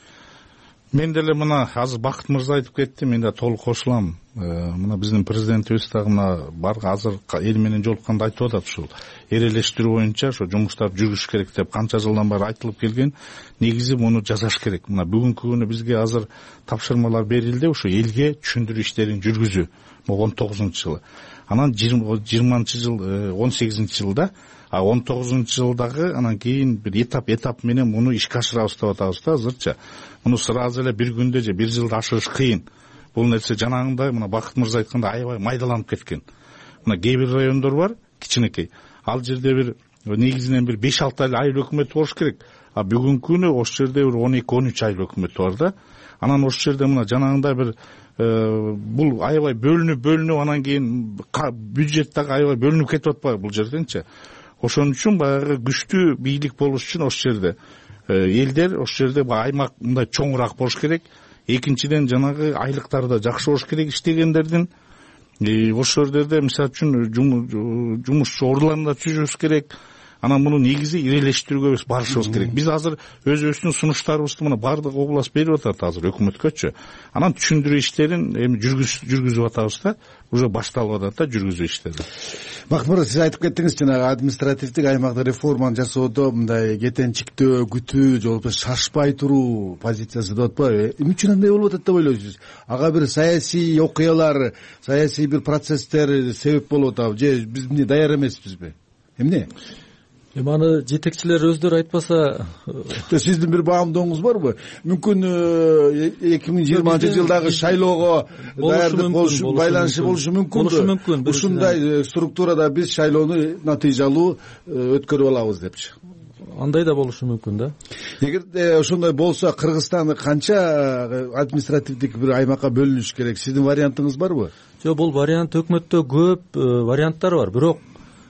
Мен деле мына азыр Бакыт мырза айтып кетти, мен да толук кошулам. Мына биздин президентибиз дагы мына азыр эл менен жолукканда айтып атат, ушул эрелештирүү боюнча ошо жумуштарды жүргүзүш керек деп канча жылдан бери айтылып келген. Негизи муну жасаш керек. Мына бүгүнкү күнү бизге азыр тапшырмалар берилди, ошо элге түшүндүрүү иштерин жүргүзүү. 19-жылы. Анан 20-жыл, 18-жылда, 19-жылдагы анан кийин бир этап менен муну ишке ашырабыз деп атабыз да азырча. Муну сразу эле бир күндө же бир жылда ашырыш кыйын. Бул нерсе жанагындай мына Бакыт мырза айткандай аябай майдаланып кеткен. Мына кээ бир райондор бар, кичинекей. Ал жерде бир негизинен бир 5-6 айыл өкмөтү болуш керек. А бүгүнкү күнү ошол жерде бир 12-13 айыл өкмөтү бар да. Анан ошол жерде мына жанагындай бир бул аябай бөлүнүп анан кийин бюджет дагы аябай бөлүнүп кетип атпайбы бул жерденчи. Ошон үчүн баягы күчтүү бийлик болуш үчүн ошол жерде элдер ошол жерде аймак мындай чоңураак болуш керек. Экинчиден жанагы айлыктары да жакшы болуш керек иштегендердин. Ошол жерде мисалы үчүн жумушчу орлорун да түзүшүбүз керек. Анан муну негизи ирелештирүүгө биз барышыбыз керек. Биз азыр өзүбүздүн сунуштарыбызды мына бардык област берип атат азыр өкмөткөчү. Анан түшүндүрүү иштерин эми жүргүзүп атабыз да, уже башталып атат да жүргүзүү иштери. Бакыт мырза, сиз айтып кеттиңиз жанагы административдик аймактык реформаны жасоодо мындай кетенчиктөө, күтүү, же болбосо шашпай туруу позициясы деп атпайбы? Эмне үчүн андай болуп атат деп ойлойсуз? Ага бир саясий окуялар, саясий бир процесстер себеп болуп атабы, же биз эмне даяр эмеспизби? Эмне? Аны жетекчилер өздөрү айтпаса, сиздин бир баамдооңуз барбы? Мүмкүн 2020-жылдагы шайлоого даярдык болушу, байланышы болушу мүмкүн. Ушундай структурада биз шайлоону натыйжалуу өткөрүп алабыз депчи. Андай да болушу мүмкүн да. Эгерде ошондой болсо, Кыргызстан канча административдик бир аймакка бөлүнүш керек? Сиздин вариантыңыз барбы? Жок, бул вариант өкмөттө көп варианттар бар. Бирок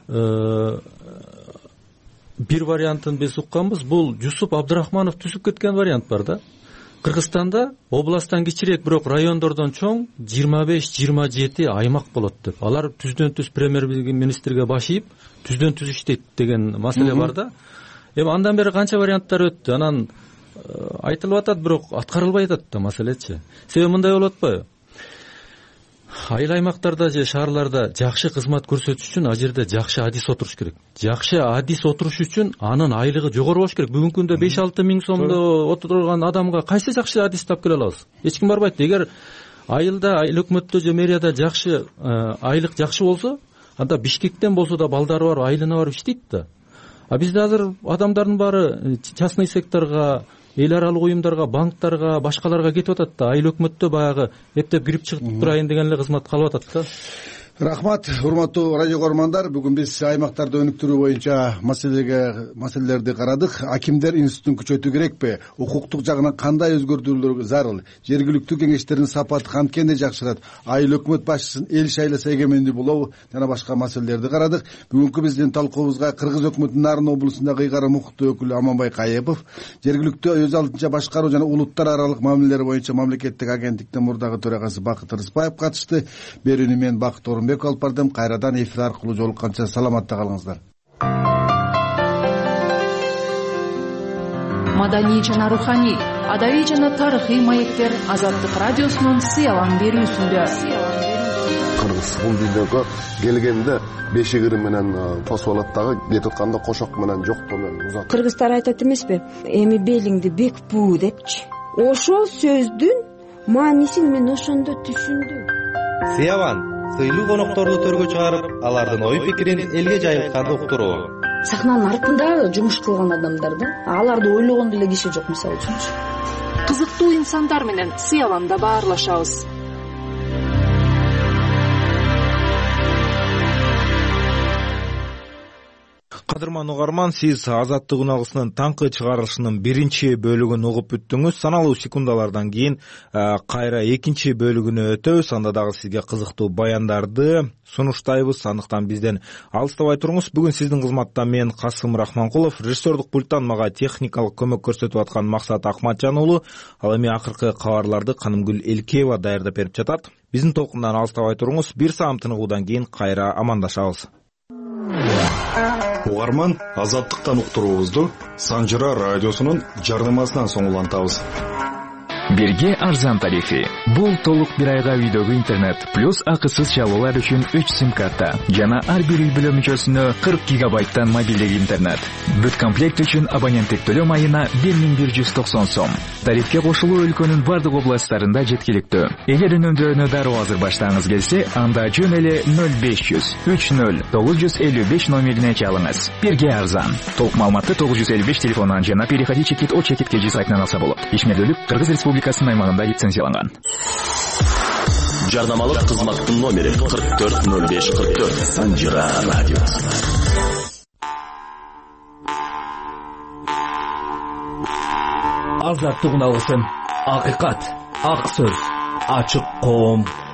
бир вариантын биз укканбыз, бул Жусуп Абдырахманов түзүп кеткен вариант бар да. Кыргызстанда областтан кичирээк, бирок райондордон чоң 25-27 аймак болот деп. Алар түздөн-түз премьер-министрге баш ийип, түздөн-түз иштейт деген маселе бар да. Эми андан бери канча варианттар өттү, анан айтылып атат, бирок аткарылбай атат да маселечи. Себеби мындай болуп атпайбы? Айыл аймактарда же шаарларда жакшы кызмат көрсөтүш үчүн ал жерде жакшы адис отуруш керек. Жакшы адис отуруш үчүн анын айлыгы жогору болуш керек. Бүгүнкү күндө 5-6 миң сомдо отурган адамга кайсы жакшы адис таап келе алабыз? Эч ким барбайт. Эгер айылда, айыл өкмөттө же мэрияда жакшы айлык жакшы болсо, анда Бишкектен болсо да балдары бар, айылына барып иштейт да. А бизде азыр адамдардын баары частный секторго, эл аралык уюмдарга, банктарга, башкаларга кетип атат да. Айыл өкмөттө баягы эптеп кирип чыгып турайын деген эле кызмат калып атат да. Рахмат, урматтуу радио көрөрмандар. Бүгүн биз аймактарды өнүктүрүү боюнча маселелерди карадык. Акимдер институтун күчөтүү керекпи? Укуктук жагынан кандай өзгөртүүлөр зарыл? Жергиликтүү кеңештердин сапаты канткенде жакшырат? Айыл өкмөт башчысын эл шайласа эгемендүү болобу? Жана башка маселелерди карадык. Бүгүнкү биздин талкуубузга Кыргыз өкмөтүнүн Нарын облусундагы ыйгарым укуктуу өкүлү Аманбай Кайыпов, жергиликтүү өз алдынча башкаруу жана улуттар аралык мамилелер боюнча мамлекеттик агенттиктин мурдагы төрагасы Бакыт Рыспаев катышты. Берүүнү мен Бакыт Орунбек алып бардым. Кайрадан эфир аркылуу жолукканча саламатта калыңыздар. Маданий жана руханий, адабий жана тарыхый маектер Азаттык радиосунун сыялан берүүсүндө. Кыргыз бул дүйнөгө келгенде бешигири менен тосуп алат дагы, кетип атканда кошок менен жоктоо менен узат. Кыргыздар айтат эмеспи? Эми белиңди бекпүү депчи. Ошол сөздүн маанисин мен ошондо түшүндүм. Сыяван сыйлуу конокторду төргө чыгарып, алардын ой пикирин элге жайылтканды уктуруу. Сахнанын артында жумуш кылган адамдардын аларды ойлогон деле киши жок, мисалы үчүнчү. Кызыктуу инсандар менен сыяванда баарлашабыз. Кадырман угарман, сиз Азаттык үналгысынын таңкы чыгарылышынын биринчи бөлүгүн угуп бүттүңүз. Саналуу секундалардан кийин кайра экинчи бөлүгүнө өтөбүз. Анда дагы сизге кызыктуу баяндарды сунуштайбыз. Андыктан бизден алыстабай туруңуз. Бүгүн сиздин кызматта мен Касым Рахманкулов, режиссердук пульттан мага техникалык көмөк көрсөтүп аткан Максат Акматжан уулу. Ал эми акыркы кабарларды Канымгүл Элкеева даярдап берип жатат. Биздин толкундан алыстабай туруңуз. Бир саам тыныгуудан кийин кайра амандашабыз. Угарман, Азаттыктан уктуруубузду Санжыра радиосунун жардамасынан соң улантабыз. Бирге арзан тарифи. Бул толук бир айга үйдөгү интернет плюс акысыз чалуулар үчүн 3 сим-карта жана ар бир үй бүлө мүчөсүнө 40 гигабайттан мобилдик интернет. Бүт комплект үчүн абоненттик төлөм айына 1190 сом. Тарифке кошулуу өлкөнүн бардык областтарында жеткиликтүү. Эгер үнөмдөрүнө дароо азыр баштагыңыз келсе, анда жөн эле 0500 30 955 номерине чалыңыз. Бирге арзан. Толук маалыматты 955 телефонунан жана переходи чекит о чекит кежи сайтынан алса болот. Ишмердүүлүк Кыргыз Республикасынын аймагында лицензияланган. Жарнамалык кызматтын номери 440544 Санжыра радиосы. Азаттык үналгысын, акыйкат, ак сөз, ачык коом.